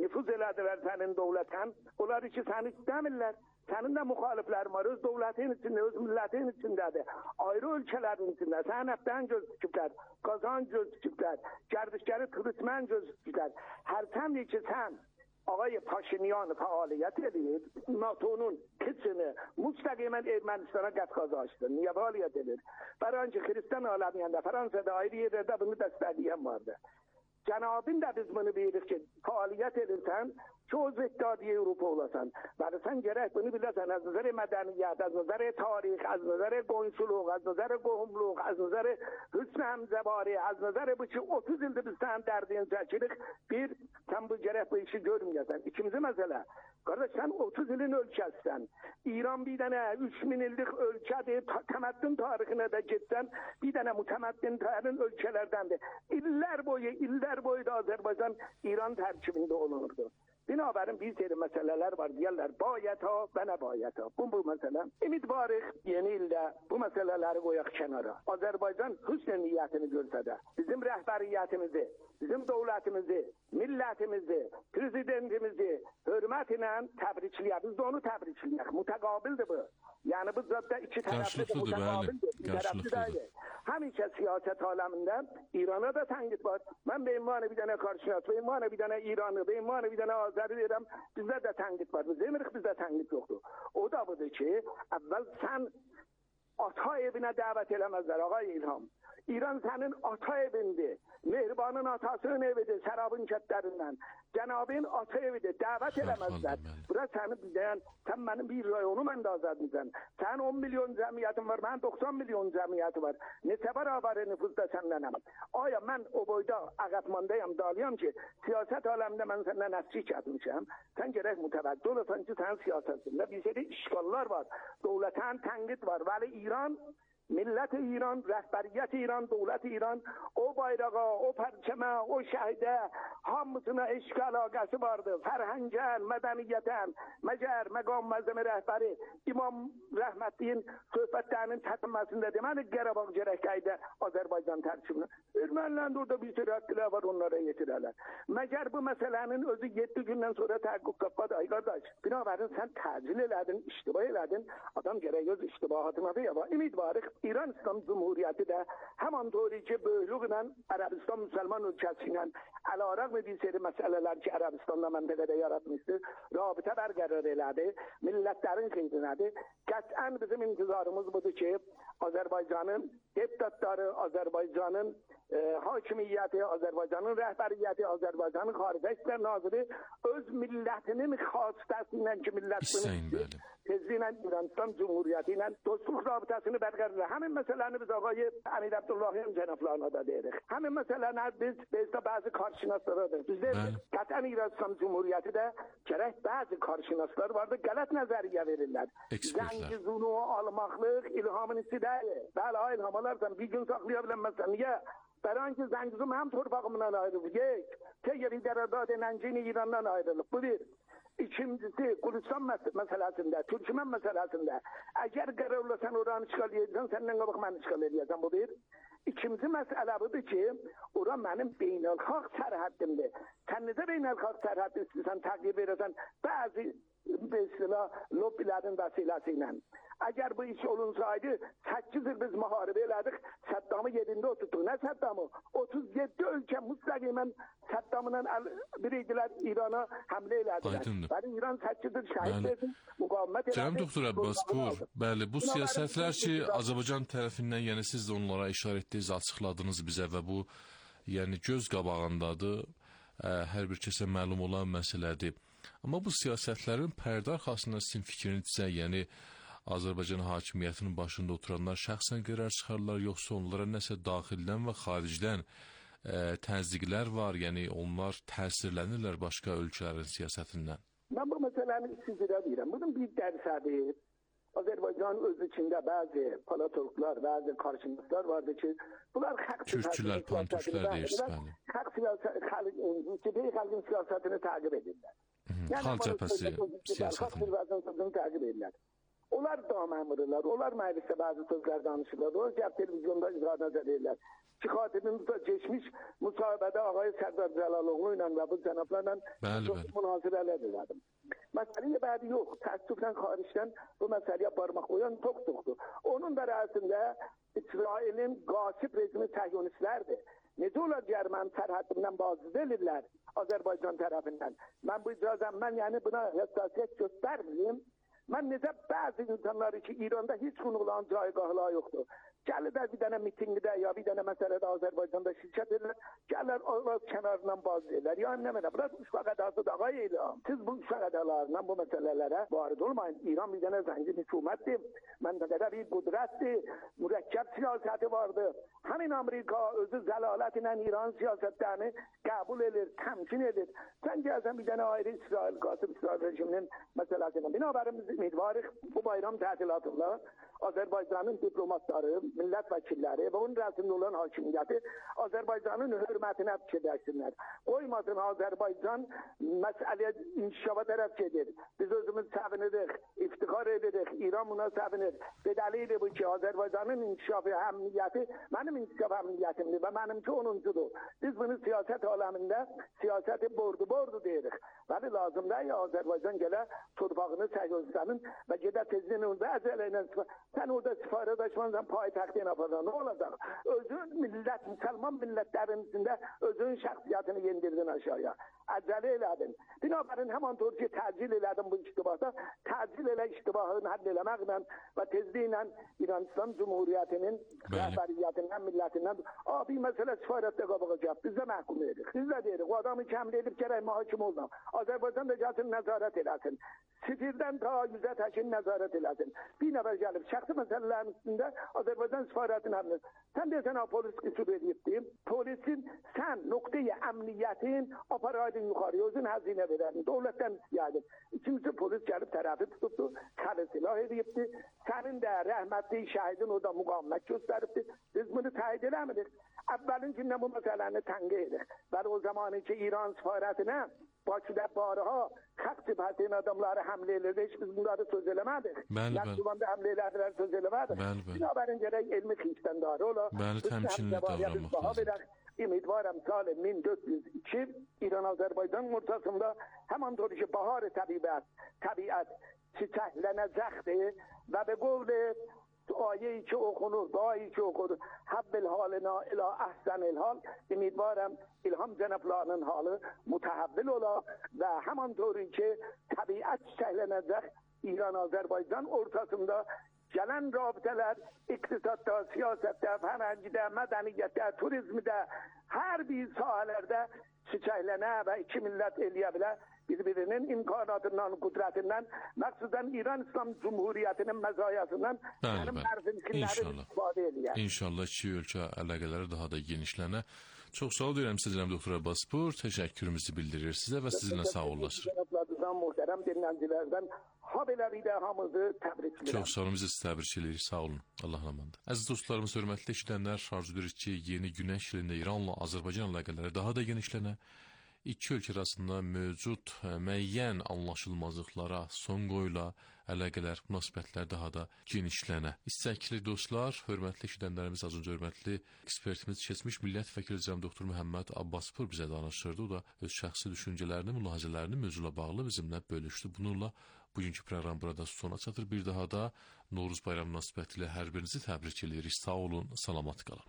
nüfuz elədilər sənin dövlətən. Onlar ki, səni istəmirlər. Sənin də müxaliflərin var, öz dövlətin içində, öz millətin içindədir. Ayrı ölkələrin içində. Sən həftən göz dikiblər, qazan göz dikiblər, gərdişgəri turistmən göz dikiblər. Hərçənd ki, sən آقای پاشینیان فعالیت edib, NATO'nun kısmını müstakimen Ermenistan'a qət açtı. Niye faaliyet edilir? Faranca Hristiyan alemiyende Fransa'da ayrı yerlerde bunu destekleyen vardı. Cenabın da biz bunu bilirik ki faaliyet edirsən, çoğu ittihadiye Avrupa olasan. Bəli, sən gərək bunu biləsən az nəzər mədəniyyət, az nəzər tarix, az nəzər qonşuluq, az nəzər qohumluq, az nəzər hüsn həmzəvari, az nəzər bu ki otuz ildir biz sən dərdin çəkirik. Bir, sən bu gərək bu işi görməyəsən. İkinci məsələ, qardaş sən otuz ilin ölkəsisən. İran bir dənə üç min illik ölkədir, təməddün tarixinə də getsən, bir dənə mütəməddin tarixin ölkələrdəndir. İllər boyu, illər boyu da Azərbaycan İran tərkibində olunurdu. Binabərin bir seri məsələlər var, deyərlər, bayət ha və nə bayət ha. Bu, bu məsələ. Ümidvarıq yeni ildə bu məsələləri qoyaq kənara. Azərbaycan hüsn niyyətini görsədə, bizim rəhbəriyyətimizi, bizim dövlətimizi, millətimizi, prezidentimizi hörmət ilə təbrikləyək. Biz də onu təbrikləyək. Mütəqabildir bu. Yəni bu zətdə iki tərəflidir, mütəqabildir. Bir tərəfli deyil. Həmişə siyasət aləmində İrana da tənqid var. Mən be ünvanı bir dənə qarşınas, be ünvanı bir dənə İranı, be ünvanı bir dənə Azəri deyirəm. Bizdə də tənqid var. Biz demirik bizdə tənqid yoxdur. O da budur ki, əvvəl sən ata evinə dəvət eləməzlər, ağay İlham. İran sənin ata evindir. Mehribanın atasının evidir, Sərabın kətlərindən. Cənabin ata evidir, dəvət eləməzlər. Bura səni bizləyən, sən mənim bir rayonu mən də azad edəcəm. Sən on milyon cəmiyyətin var, mən doxsan milyon cəmiyyəti var. Neçə bərabər nüfuzda səndənəm. Aya mən o boyda əqətmandayam, dalıyam ki, siyasət aləmində mən səndən əskik etmişəm. Sən gərək mütəvəccüh olasan ki, sən siyasətində bir şeydə işgallar var. Dövlətən tənqid var. Vəli İran millət İran, rəhbəriyyət İran, dövlət İran o bayrağa, o pərçəmə, o şəhidə hamısına eşq əlaqəsi vardı. Fərhəngən, mədəniyyətən, məgər məqam məzəmi rəhbəri İmam Rəhmətliyin söhbətlərinin tətinməsində deməli Qarabağ gərəkəydə Azərbaycan tərkibini. Erməniləndə orada bir sürü həddilər var, onlara yetirərlər. Məgər bu məsələnin özü yeddi gündən sonra təhqiq qapadı. Ay qardaş, binabərin sən təcil elədin, iştibah elədin, adam gərək öz iştibahatına da yava. Ümidvarıq İran İslam Cumhuriyyəti də həman doğru ki, böyüklüklə Ərəbistan müsəlman ölkəsi ilə əlaraq bir seri məsələlər ki, Ərəbistanla məntəqədə yaratmışdır, rabitə bərqərar elədi, millətlərin xeyrinədir. Qətlən bizim intizarımız budur ki, Azərbaycanın deputatları, Azərbaycanın e, hakimiyyəti, Azərbaycanın rəhbəriyyəti, Azərbaycanın xarici İşlər naziri öz millətinin xastəsindən ki, millətinin tezliğlə İran Cumhuriyyəti ilə dostluq rabitəsini bərqərar. Həmin məsələni biz ağayı Əmir Abdullahiyan cənablarına da deyirik. Həmin məsələni biz bizdə bəzi karşınaslarıdır. Bizdə qətlən İran Cumhuriyyəti də gərək bəzi karşınaslar vardır, qələt nəzəriyyə verirlər. Zəngizunu almaqlıq İlhamın istəyir. Bəli, ay İlhamalarsan bir gün saxlaya bilənməzsən. Niyə? Bəran ki, Zəngizum həm torpağımdan ayrılıb. Yek, teyyəri qərardat edəncini İrandan ayrılıb. Bu bir. İkincisi, Gürcistan məsələsində, Türkmen məsələsində əgər qərar olasan oranı işgal edəcəksən, səndən qabaq mən işgal edəcəm. Bu bir. İkinci məsələ budur ki, ora mənim beynəlxalq sərhəddimdir. Sən necə beynəlxalq sərhəddi istəyirsən, təqdir verəsən bəzi mesela lobbilərin vəsiləsi ilə. Əgər bu iş olunsaydı, səkkiz il biz müharibə elədik, Səddamı yerində oturtduq. Nə Səddamı? otuz yeddi ölkə müstəqimən Səddamla bir idilər İrana həmlə elədilər. Bəli, İran səkkiz il şəhid verdi, müqavimət elədi. Cənab doktor Abbasqur, bəli, bu siyasətlər ki, Azərbaycan tərəfindən, yəni siz də onlara işarə etdiniz, açıqladınız bizə və bu, yəni göz qabağındadır, ə, hər bir kəsə məlum olan məsələdir. Amma bu siyasətlərin pərdə arxasında sizin fikrinizsə, yəni Azərbaycan hakimiyyətinin başında oturanlar şəxsən qərar çıxarırlar, yoxsa onlara nəsə daxildən və xaricdən ə, təzyiqlər var, yəni onlar təsirlənirlər başqa ölkələrin siyasətindən? Mən bu məsələni sizlərə deyirəm. Bunun bir dərsədir. Azərbaycan öz içində bəzi palatologlar, bəzi karşınlıqlar vardır ki, bunlar xalq Türkçülər, pantuşlar deyirsiniz. Xalq siyasətini təqib edirlər. Xalq cəbhəsi siyasətini təqib edirlər. Onlar daməmurlar, onlar məclisdə bəzi sözlər danışırlar, onlar gəlib televizyonda izah edirlər. Ki xatirinizdə geçmiş müsahibədə ağay Sərdar Cəlaloğlu ilə və bu cənablarla münazirələr elədim. Məsələyə bədi yox, təəssüflə xaricdən bu məsələyə parmaq qoyan çoxdur. Onun da rəisində İsrailin qasib rejimi səhyonistlərdir. Necə olar Gərmən sərhəddindən bazı delirlər Azərbaycan tərəfindən. Mən bu icazəm, mən yəni buna həssasiyyət göstərməyim. Mən necə bəzi insanları ki, İranda heç qunulan caygahlar yoxdur. Gəlirlər bir dənə mitingdə ya bir dənə məsələdə Azərbaycanda şirkət edirlər, gəlirlər Araz kənarından bazı edirlər. Yəni nə mənə, biraz uşaq ədası da ağay eyləm. Siz bu uşaq ədalarından bu məsələlərə varid olmayın. İran bir dənə zəngin hükümətdir, məntəqədə bir qudrətdir, mürəkkəb siyasəti vardır. Həmin Amerika özü zəlalət ilə İran siyasətlərini qəbul edir, təmkin edir. Sən gəlsən bir dənə ayrı İsrail, qasıb İsrail rejiminin məsələsindən. Binaberimiz ümidvarıq bu bayram tətilatında Azərbaycanın diplomatları, millət vəkilləri və onun rəsmində olan hakimiyyəti Azərbaycanın hörmətinə fikirləşsinlər. Qoymasın Azərbaycan məsələyə inkişafa tərəf gedir. Biz özümüz sevinirik, iftixar edirik, İran buna sevinir. Bedəlidir bu ki, Azərbaycanın inkişafı əmniyyəti mənim inkişaf əmniyyətimdir və mənimki onuncudur. Biz bunu siyasət aləmində siyasəti bordu-bordu deyirik. Bəli, lazımdır ya Azərbaycan gələ torpağını səyyozsanın və gedə tezliyin orada əzələ ilə sən orada sifarət açmansan payitaxtına aparsan, nə olacaq? Özün millət, müsəlman millətlərin içində özün şəxsiyyətini yendirdin aşağıya. Əcələ elədin. Binabərin həman doğru ki, təcil elədin bu iştibahda, təcil elə iştibahını həll eləməklə və tezliklə İran-İslam Cumhuriyyətinin rəhbəriyyətindən, millətindən abi məsələ sifarətdə qabağa gəb, biz də məhkum edirik. Biz də deyirik, o adamı kəmli edib gərək mühakim olmam. Azərbaycan da gəlsin, nəzarət eləsin. Sifirdən ta yüzə təkin nəzarət eləsin. Bir nəfər gəlib, şəxsi məsələlərin üstündə Azərbaycan sifarətin əmrini. Sən deyəsən, polis qüsur edibdir. Polisin sən nöqtəyə əmniyyətin aparaydın yuxarıya, özün həzinə verərdin. Dövlətdən istəyədin. İkincisi polis gəlib tərəfi tutubdur, səli silah edibdir. Sənin də rəhmətli şəhidin orada müqamət göstəribdir. Biz bunu təyid eləmirik. Əvvəlin gündən bu məsələni tənqih edirik. Bəli o zamanı ki, İran sifarətinə Bakıda barıha xalq cibhətinin adamları həmlə edirdi. Heç biz bunları söz eləmədik. Bəli, bəli. Yatılanda həmlə elədilər, söz eləmədik. Bəli, bəli. Binabərin gərək elmi xiyistəndarı ola. Bəli, təmkinli davranmaq lazım. Ümidvarım salı min dörd yüz iki İran-Azərbaycan ortasında həman doğru ki, bahar təbiət, təbiət çiçəklənəcəkdir və be qovli آیه‌ای که okunur, duayı ki okunur. Habbil halina ila ahsanil hal. Ümidvarım İlham cənablarının halı mutahhavil ola və həmantoru ki təbiət çiçəklənəcək İran-Azərbaycan ortasında gələn rabitələr iqtisadda, siyasətdə, fərhəngdə, mədəniyyətdə, turizmdə, hər bir sahələrdə çiçəklənə və iki millət eləyə bilər. Bir-birinin imkanatından, qudrətindən, məqsədən İran İslam Cumhuriyyətinin məzayasından mənim mərzinkilərin istifadə edir. İnşallah iki ölkə əlaqələri daha da genişlənə. Çox sağ ol deyirəm sizə cənab doktor Abbaspour. Təşəkkürümüzü bildirir sizə və sizinlə sağollaşır. Cənablardan, möhtərəm dinləyicilərdən ha belə bir də hamınızı təbrik edirəm. Çox sağ olun, biz sizi təbrik edirik. Sağ olun. Allah amandır. Əziz dostlarımız, hörmətli işləyənlər, arzu edirik ki, yeni günəş ilində İranla Azərbaycan əlaqələri daha da genişlənə. İki ölkə arasında mövcud müəyyən anlaşılmazlıqlara son qoyula, əlaqələr, münasibətlər daha da genişlənə. İstəkli dostlar, hörmətli işləyənlərimiz, az öncə hörmətli ekspertimiz, keçmiş millət vəkili cənab doktor Məhəmməd Abbaspour bizə danışırdı. O da öz şəxsi düşüncələrini, mülahizələrini mövzula bağlı bizimlə bölüşdü. Bununla bugünkü proqram burada sona çatır. Bir daha da Novruz bayramı münasibətilə hər birinizi təbrik edirik. Sağ olun, salamat qalın.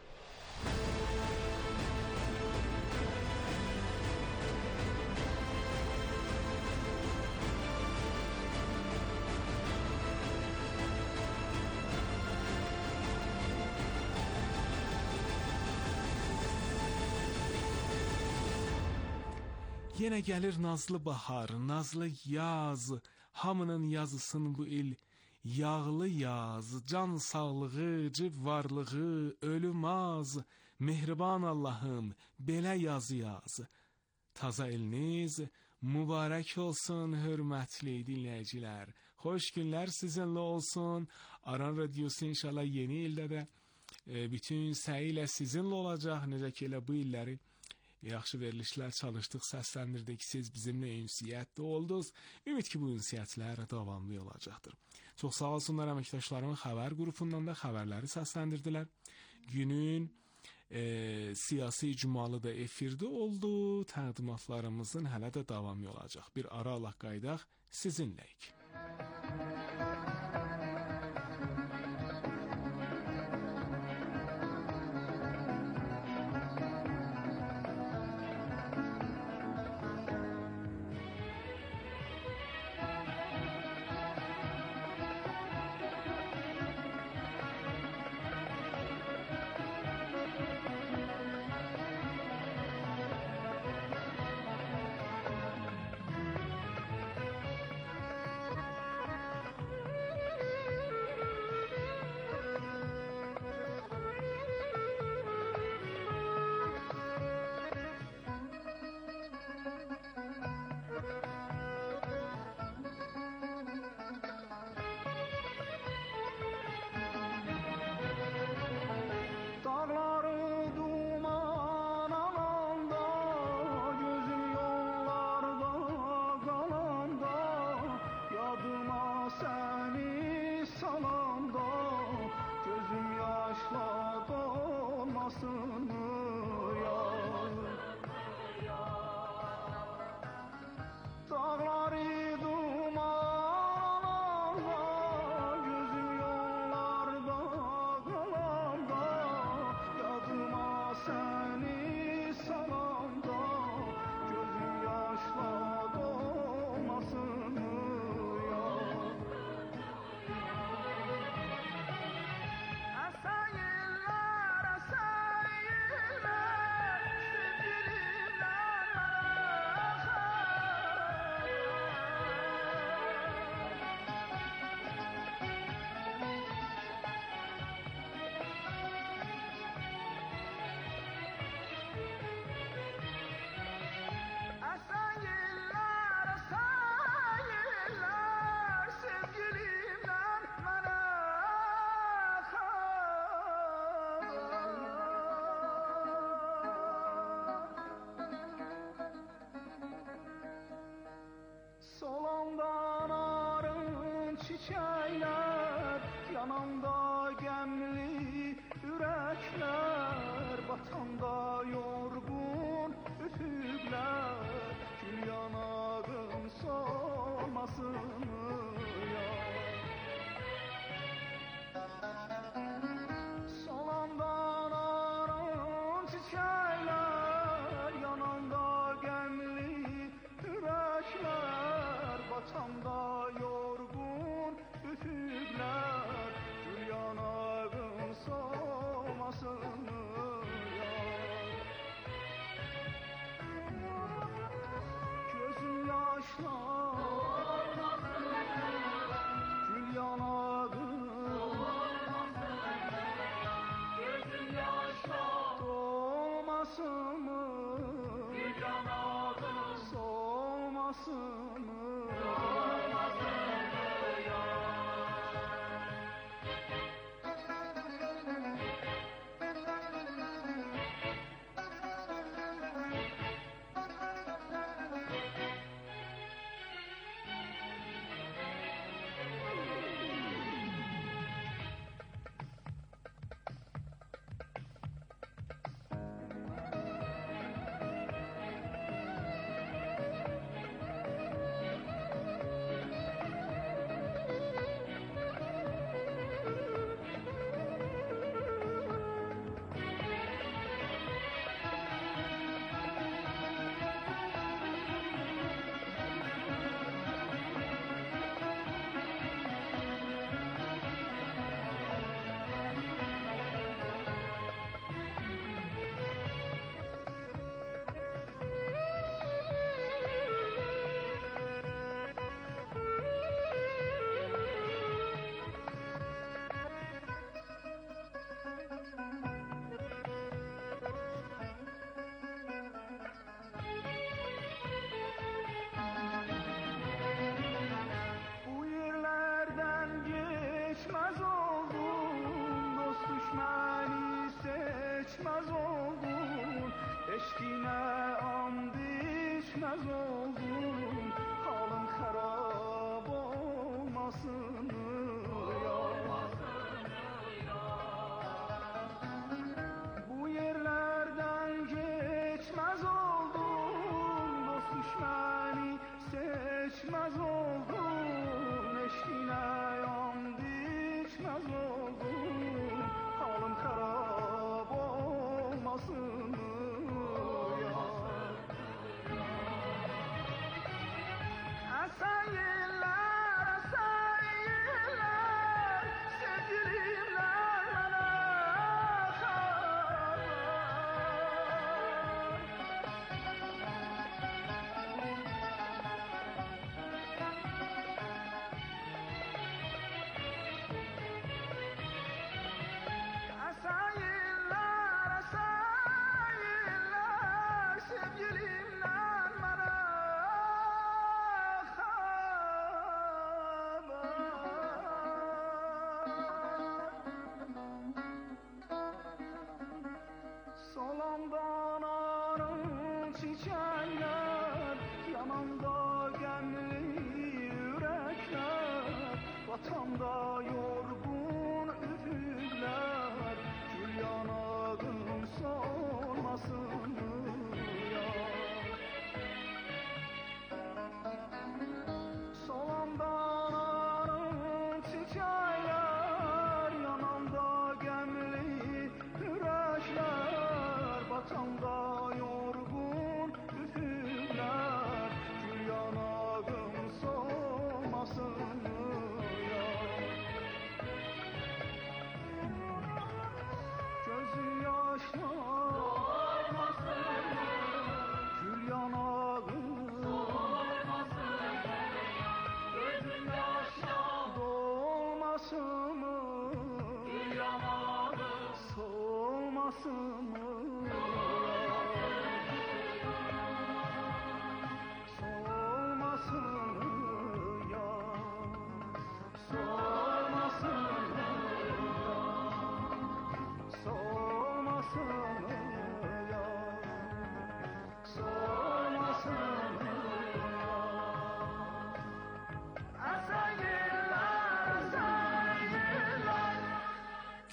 Yenə gəlir nazlı bahar, nazlı yaz, hamının yazısın bu il, yağlı yaz, can sağlığı, cib varlığı, ölüm az, mehriban Allahım, belə yazı yaz. Taza eliniz mübarək olsun, hörmətli dinləyicilər. Xoş günlər sizinlə olsun. Aran Radyosu inşallah yeni ildə də e, bütün səyi ilə sizinlə olacaq. Necə ki elə bu illəri yaxşı verilişlər çalışdıq, səsləndirdik. Siz bizimlə ünsiyyətdə oldunuz. Ümid ki, bu ünsiyyətlər davamlı olacaqdır. Çox sağ olsunlar əməkdaşlarımın xəbər qrupundan da xəbərləri səsləndirdilər. Günün e, siyasi icmalı da efirdə oldu. Təqdimatlarımızın hələ də davamı olacaq. Bir ara Allah qaydaq sizinləyik. çiçekler, yanımda gemli yürekler, batanda yorgun üfükler, gül yanağım solmasın ya. Solandan aran çiçekler, yanımda gemli yürekler, batanda yorgun üfükler, gül yanağım solmasın ya. Gözüm yaşla gül yanağım solmasın mı? Gül yanağım solmasın mı? Solmasın mı ya?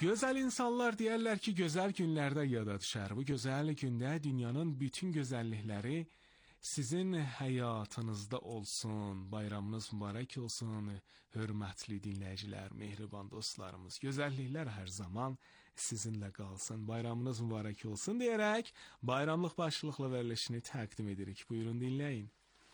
Gözəl insanlar deyərlər ki, gözəl günlərdə yada düşər. Bu gözəl gündə dünyanın bütün gözəllikləri sizin həyatınızda olsun. Bayramınız mübarək olsun, hörmətli dinləyicilər, mehriban dostlarımız. Gözəlliklər hər zaman sizinlə qalsın. Bayramınız mübarək olsun deyərək bayramlıq başlıqla verilişini təqdim edirik. Buyurun dinləyin.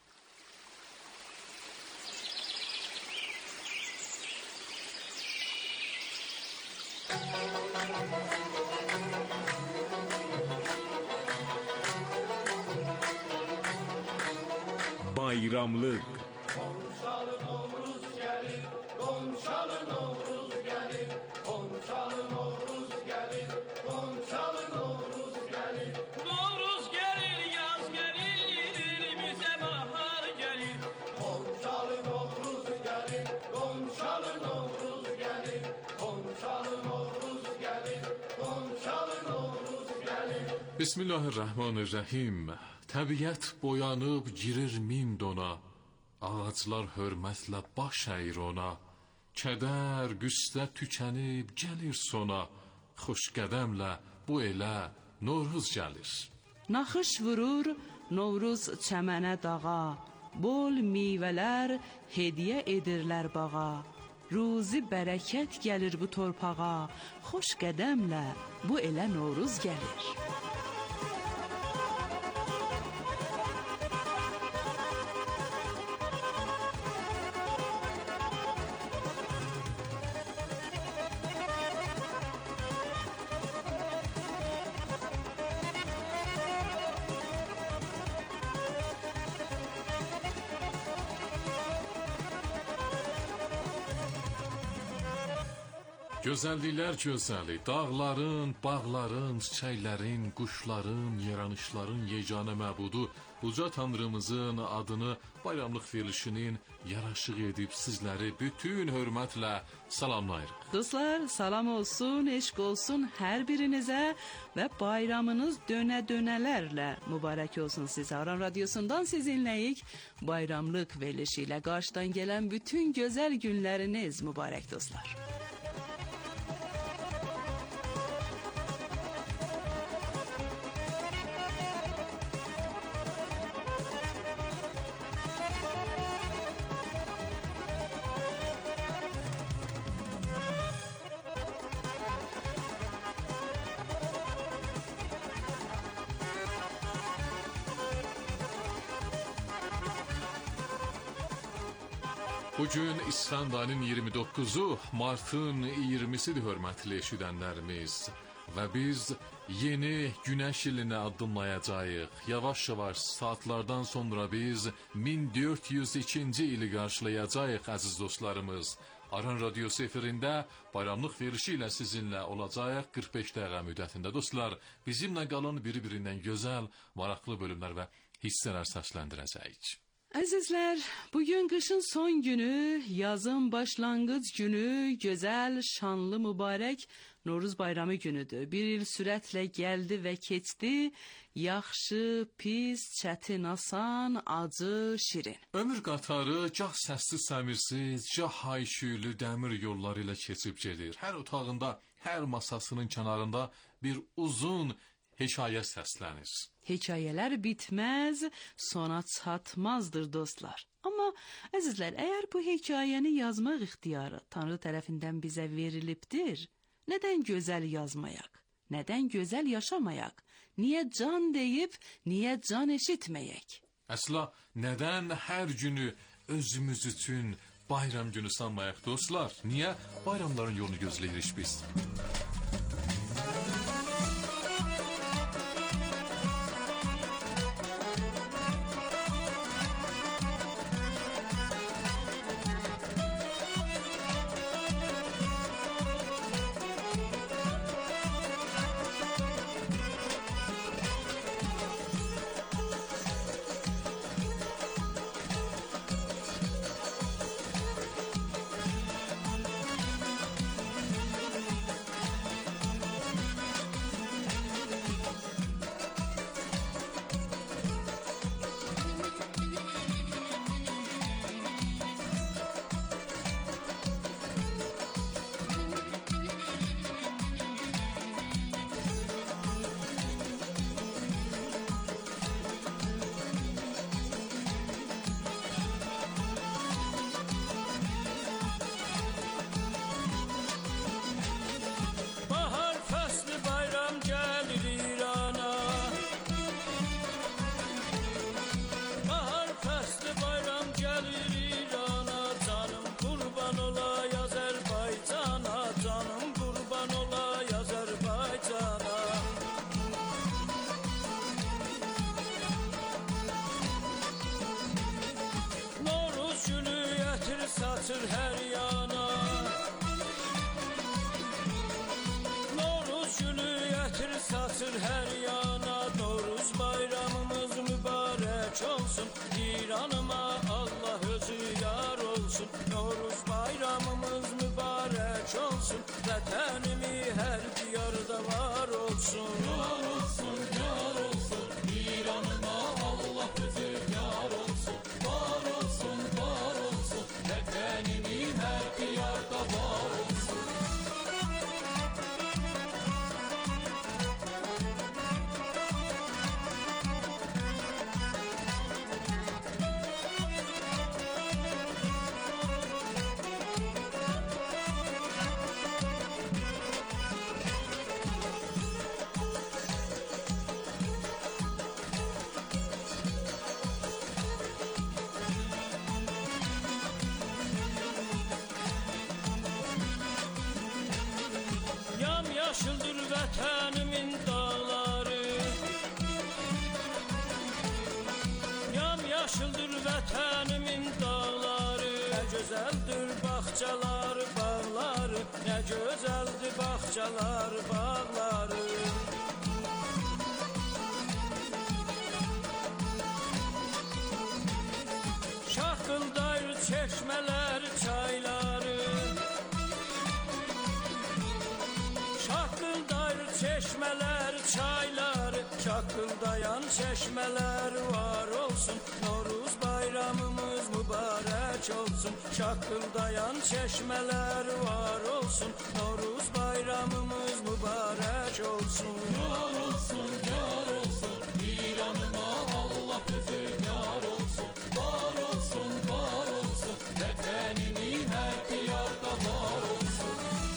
Bayramlıq. Qonşalı Novruz gəlir, qonşalı Novruz gəlir, qonşalı Novruz gəlir, qonşalı Novruz gəlir. Novruz gəlir, yaz gəlir, bizə bahar gəlir. Qonşalı Novruz gəlir, qonşalı Novruz gəlir, qonşalı Novruz gəlir, qonşalı Novruz gəlir. Bismillahirrahmanirrahim. Təbiət boyanıb girir min dona, ağaclar hörmətlə baş əyir ona, kədər, qüssə tükənib gəlir sona, xoş qədəmlə bu elə Novruz gəlir. Naxış vurur Novruz çəmənə dağa, bol meyvələr hediyə edirlər bağa, ruzi bərəkət gəlir bu torpağa, xoş qədəmlə bu elə Novruz gəlir. Gözəlliklər gözəli, dağların, bağların, çiçəklərin, quşların, yaranışların yeganə məbudu uca Tanrımızın adını bayramlıq verilişinin yaraşıq edib sizləri bütün hörmətlə salamlayırıq. Dostlar, salam olsun, eşq olsun hər birinizə və bayramınız dönə-dönələrlə mübarək olsun sizə. Aran Radyosu'ndan sizinləyik. Bayramlıq verilişi ilə qarşıdan gələn bütün gözəl günləriniz mübarək dostlar. Bugün İslam ayının iyirmi dokkuzu, Mart'ın iyirmisidir hörmətli eşidənlərimiz. Və biz yeni günəş ilinə addımlayacağıq. Yavaş-yavaş saatlardan sonra biz min dörd yüz ikinci ili qarşılayacağıq əziz dostlarımız. Aran Radyosu efirində bayramlıq verilişi ilə sizinlə olacaq qırx beş dəqiqə müddətində. Dostlar, bizimlə qalın, biri-birindən gözəl, maraqlı bölümlər və hissələr səsləndirəcəyik. Əzizlər, bugün qışın son günü, yazın başlanğıc günü, gözəl, şanlı, mübarək Novruz bayramı günüdür. Bir il sürətlə gəldi və keçdi, yaxşı, pis, çətin, asan, acı, şirin. Ömür qatarı gah səsli səmirsiz, gah hay-şüylü dəmir yolları ilə keçib gedir. Hər otağında, hər masasının kənarında bir uzun hekayə səslənir. Hekayələr bitməz, sona çatmazdır dostlar. Amma əzizlər, əgər bu hekayəni yazmaq ixtiyarı Tanrı tərəfindən bizə verilibdir, nədən gözəl yazmayaq? Nədən gözəl yaşamayaq? Niyə can deyib, niyə can eşitməyək? Əsla nədən hər günü özümüz üçün bayram günü sanmayaq dostlar? Niyə bayramların yolunu gözləyirik biz? saçır hər yana. Novruz gülü ətir saçır hər yana. Novruz bayramımız mübarək olsun. İranıma Allah özü yar olsun. Novruz bayramımız mübarək olsun. Vətənimi hər diyarda var olsun. Yar olsun, yar olsun. İranıma Allah özü yar olsun. Var olsun, var olsun. Vətənimi hər diyarda var olsun. Yaşıldır vətənimin dağları. Yam yaşıldır vətənimin dağları. Nə gözəldir bağçalar, bağları. Nə gözəldir bağçalar, bağları. Şaqqıldayır çeşmələr, çayları. Şaqqıldayır çeşmələr, çayları. Şaqqıldayan çeşmələr var olsun. Novruz bayramımız mübarək olsun. Şaqqıldayan çeşmələr var olsun. Novruz bayramımız mübarək olsun. Yar olsun, yar olsun. İranıma Allah özü yar olsun. Var olsun, var olsun. Vətənimi hər diyarda var olsun.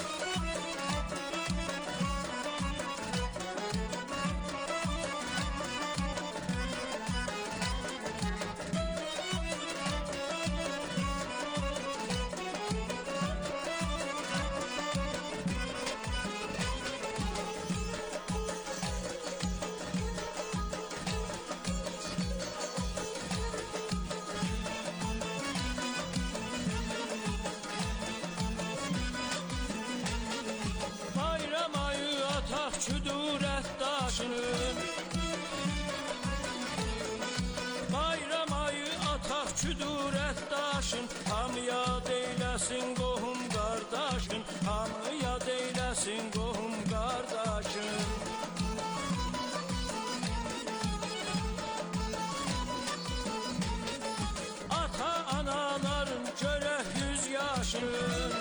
Bayram ayı ataq küdurət daşının. Bayram ayı ataq küdurət daşın. Hamıya deyləsin qohum qardaşın. Hamıya deyləsin qohum qardaşın. Ata anaların görək yüz yaşın.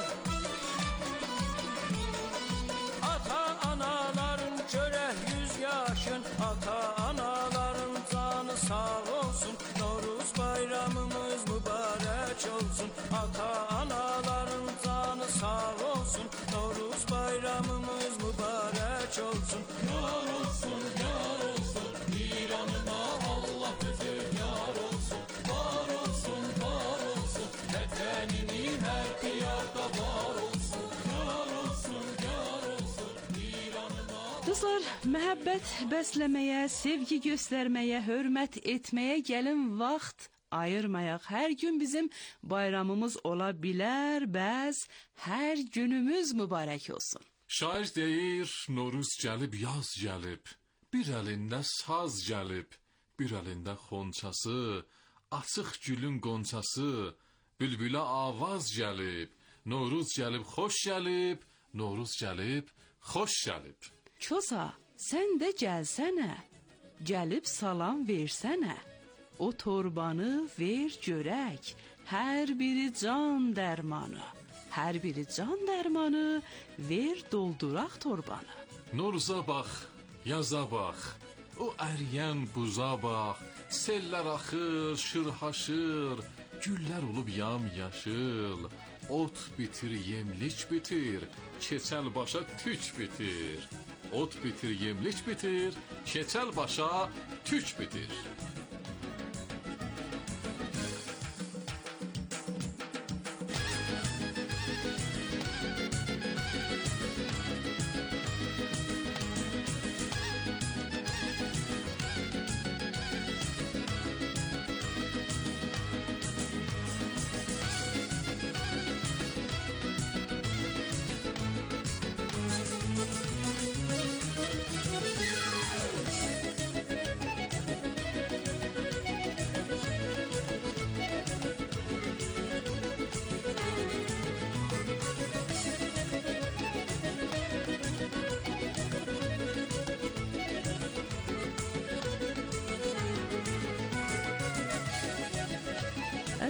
Ata anaların görək yüz yaşın. Ata anaların canı sağ olsun. Novruz bayramımız mübarək olsun. Ata anaların canı sağ olsun. Novruz bayramımız mübarək olsun. Yar olsun, yar olsun. İranıma Allah özü yar olsun. Var olsun, var olsun. Vətənimi hər diyarda var olsun. Yar olsun, yar olsun. İranıma. Dostlar, məhəbbət bəsləməyə, sevgi göstərməyə, hörmət etməyə gəlin vaxt ayırmayaq. Hər gün bizim bayramımız ola bilər, bəz hər günümüz mübarək olsun. Şair deyir, Noruz gəlib, yaz gəlib. Bir əlində saz gəlib, bir əlində xonçası, açıq gülün qonçası, bülbülə avaz gəlib. Noruz gəlib, xoş gəlib, Noruz gəlib, xoş gəlib. Çosa, sən də gəlsənə, gəlib salam versənə. O torbanı ver görək, hər biri can dərmanı. Hər biri can dərmanı, ver dolduraq torbanı. Noruza bax, yaza bax, o əriyən buza bax. Sellər axır, şırhaşır, güllər olub yam-yaşıl. Ot bitir, yemlik bitir, keçəl başa tük bitir. Ot bitir, yemlik bitir, keçəl başa tük bitir.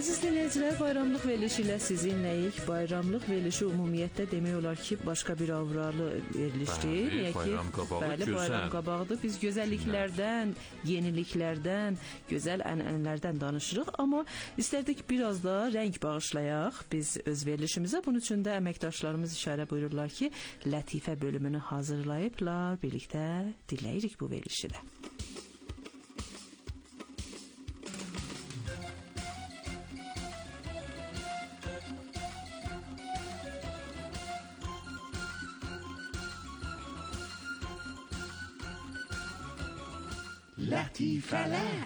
Əziz dinləyicilər, bayramlıq verilişi ilə sizinləyik. Bayramlıq verilişi ümumiyyətlə demək olar ki, başqa bir avralı verilişdir. Bəli, bayram qabağı bəli, gözəl. Bayram qabağıdır. Biz gözəlliklərdən, yeniliklərdən, gözəl ənənələrdən danışırıq, amma istərdik biraz da rəng bağışlayaq biz öz verilişimizə. Bunun üçün də əməkdaşlarımız işarə buyururlar ki, Lətifə bölümünü hazırlayıblar. Birlikdə dinləyirik bu verilişi də. Lətifələr.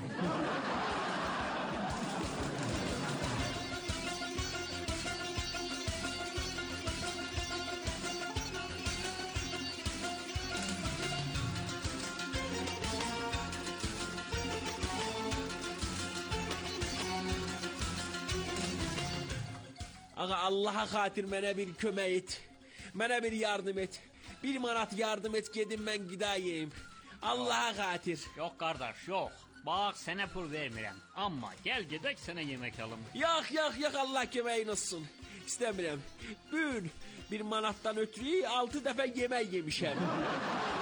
Ağa, Allaha xatir mənə bir kömək et. Mənə bir yardım et. Bir manat yardım et, gedim mən qidayım. Allaha xatir. Yox qardaş, yox. Bax, sənə pul vermirəm. Amma gəl gedək sənə yemək alım. Yox, yox, yox, Allah köməyin olsun. İstəmirəm. Bugün bir manatdan ötürü altı dəfə yemək yemişəm.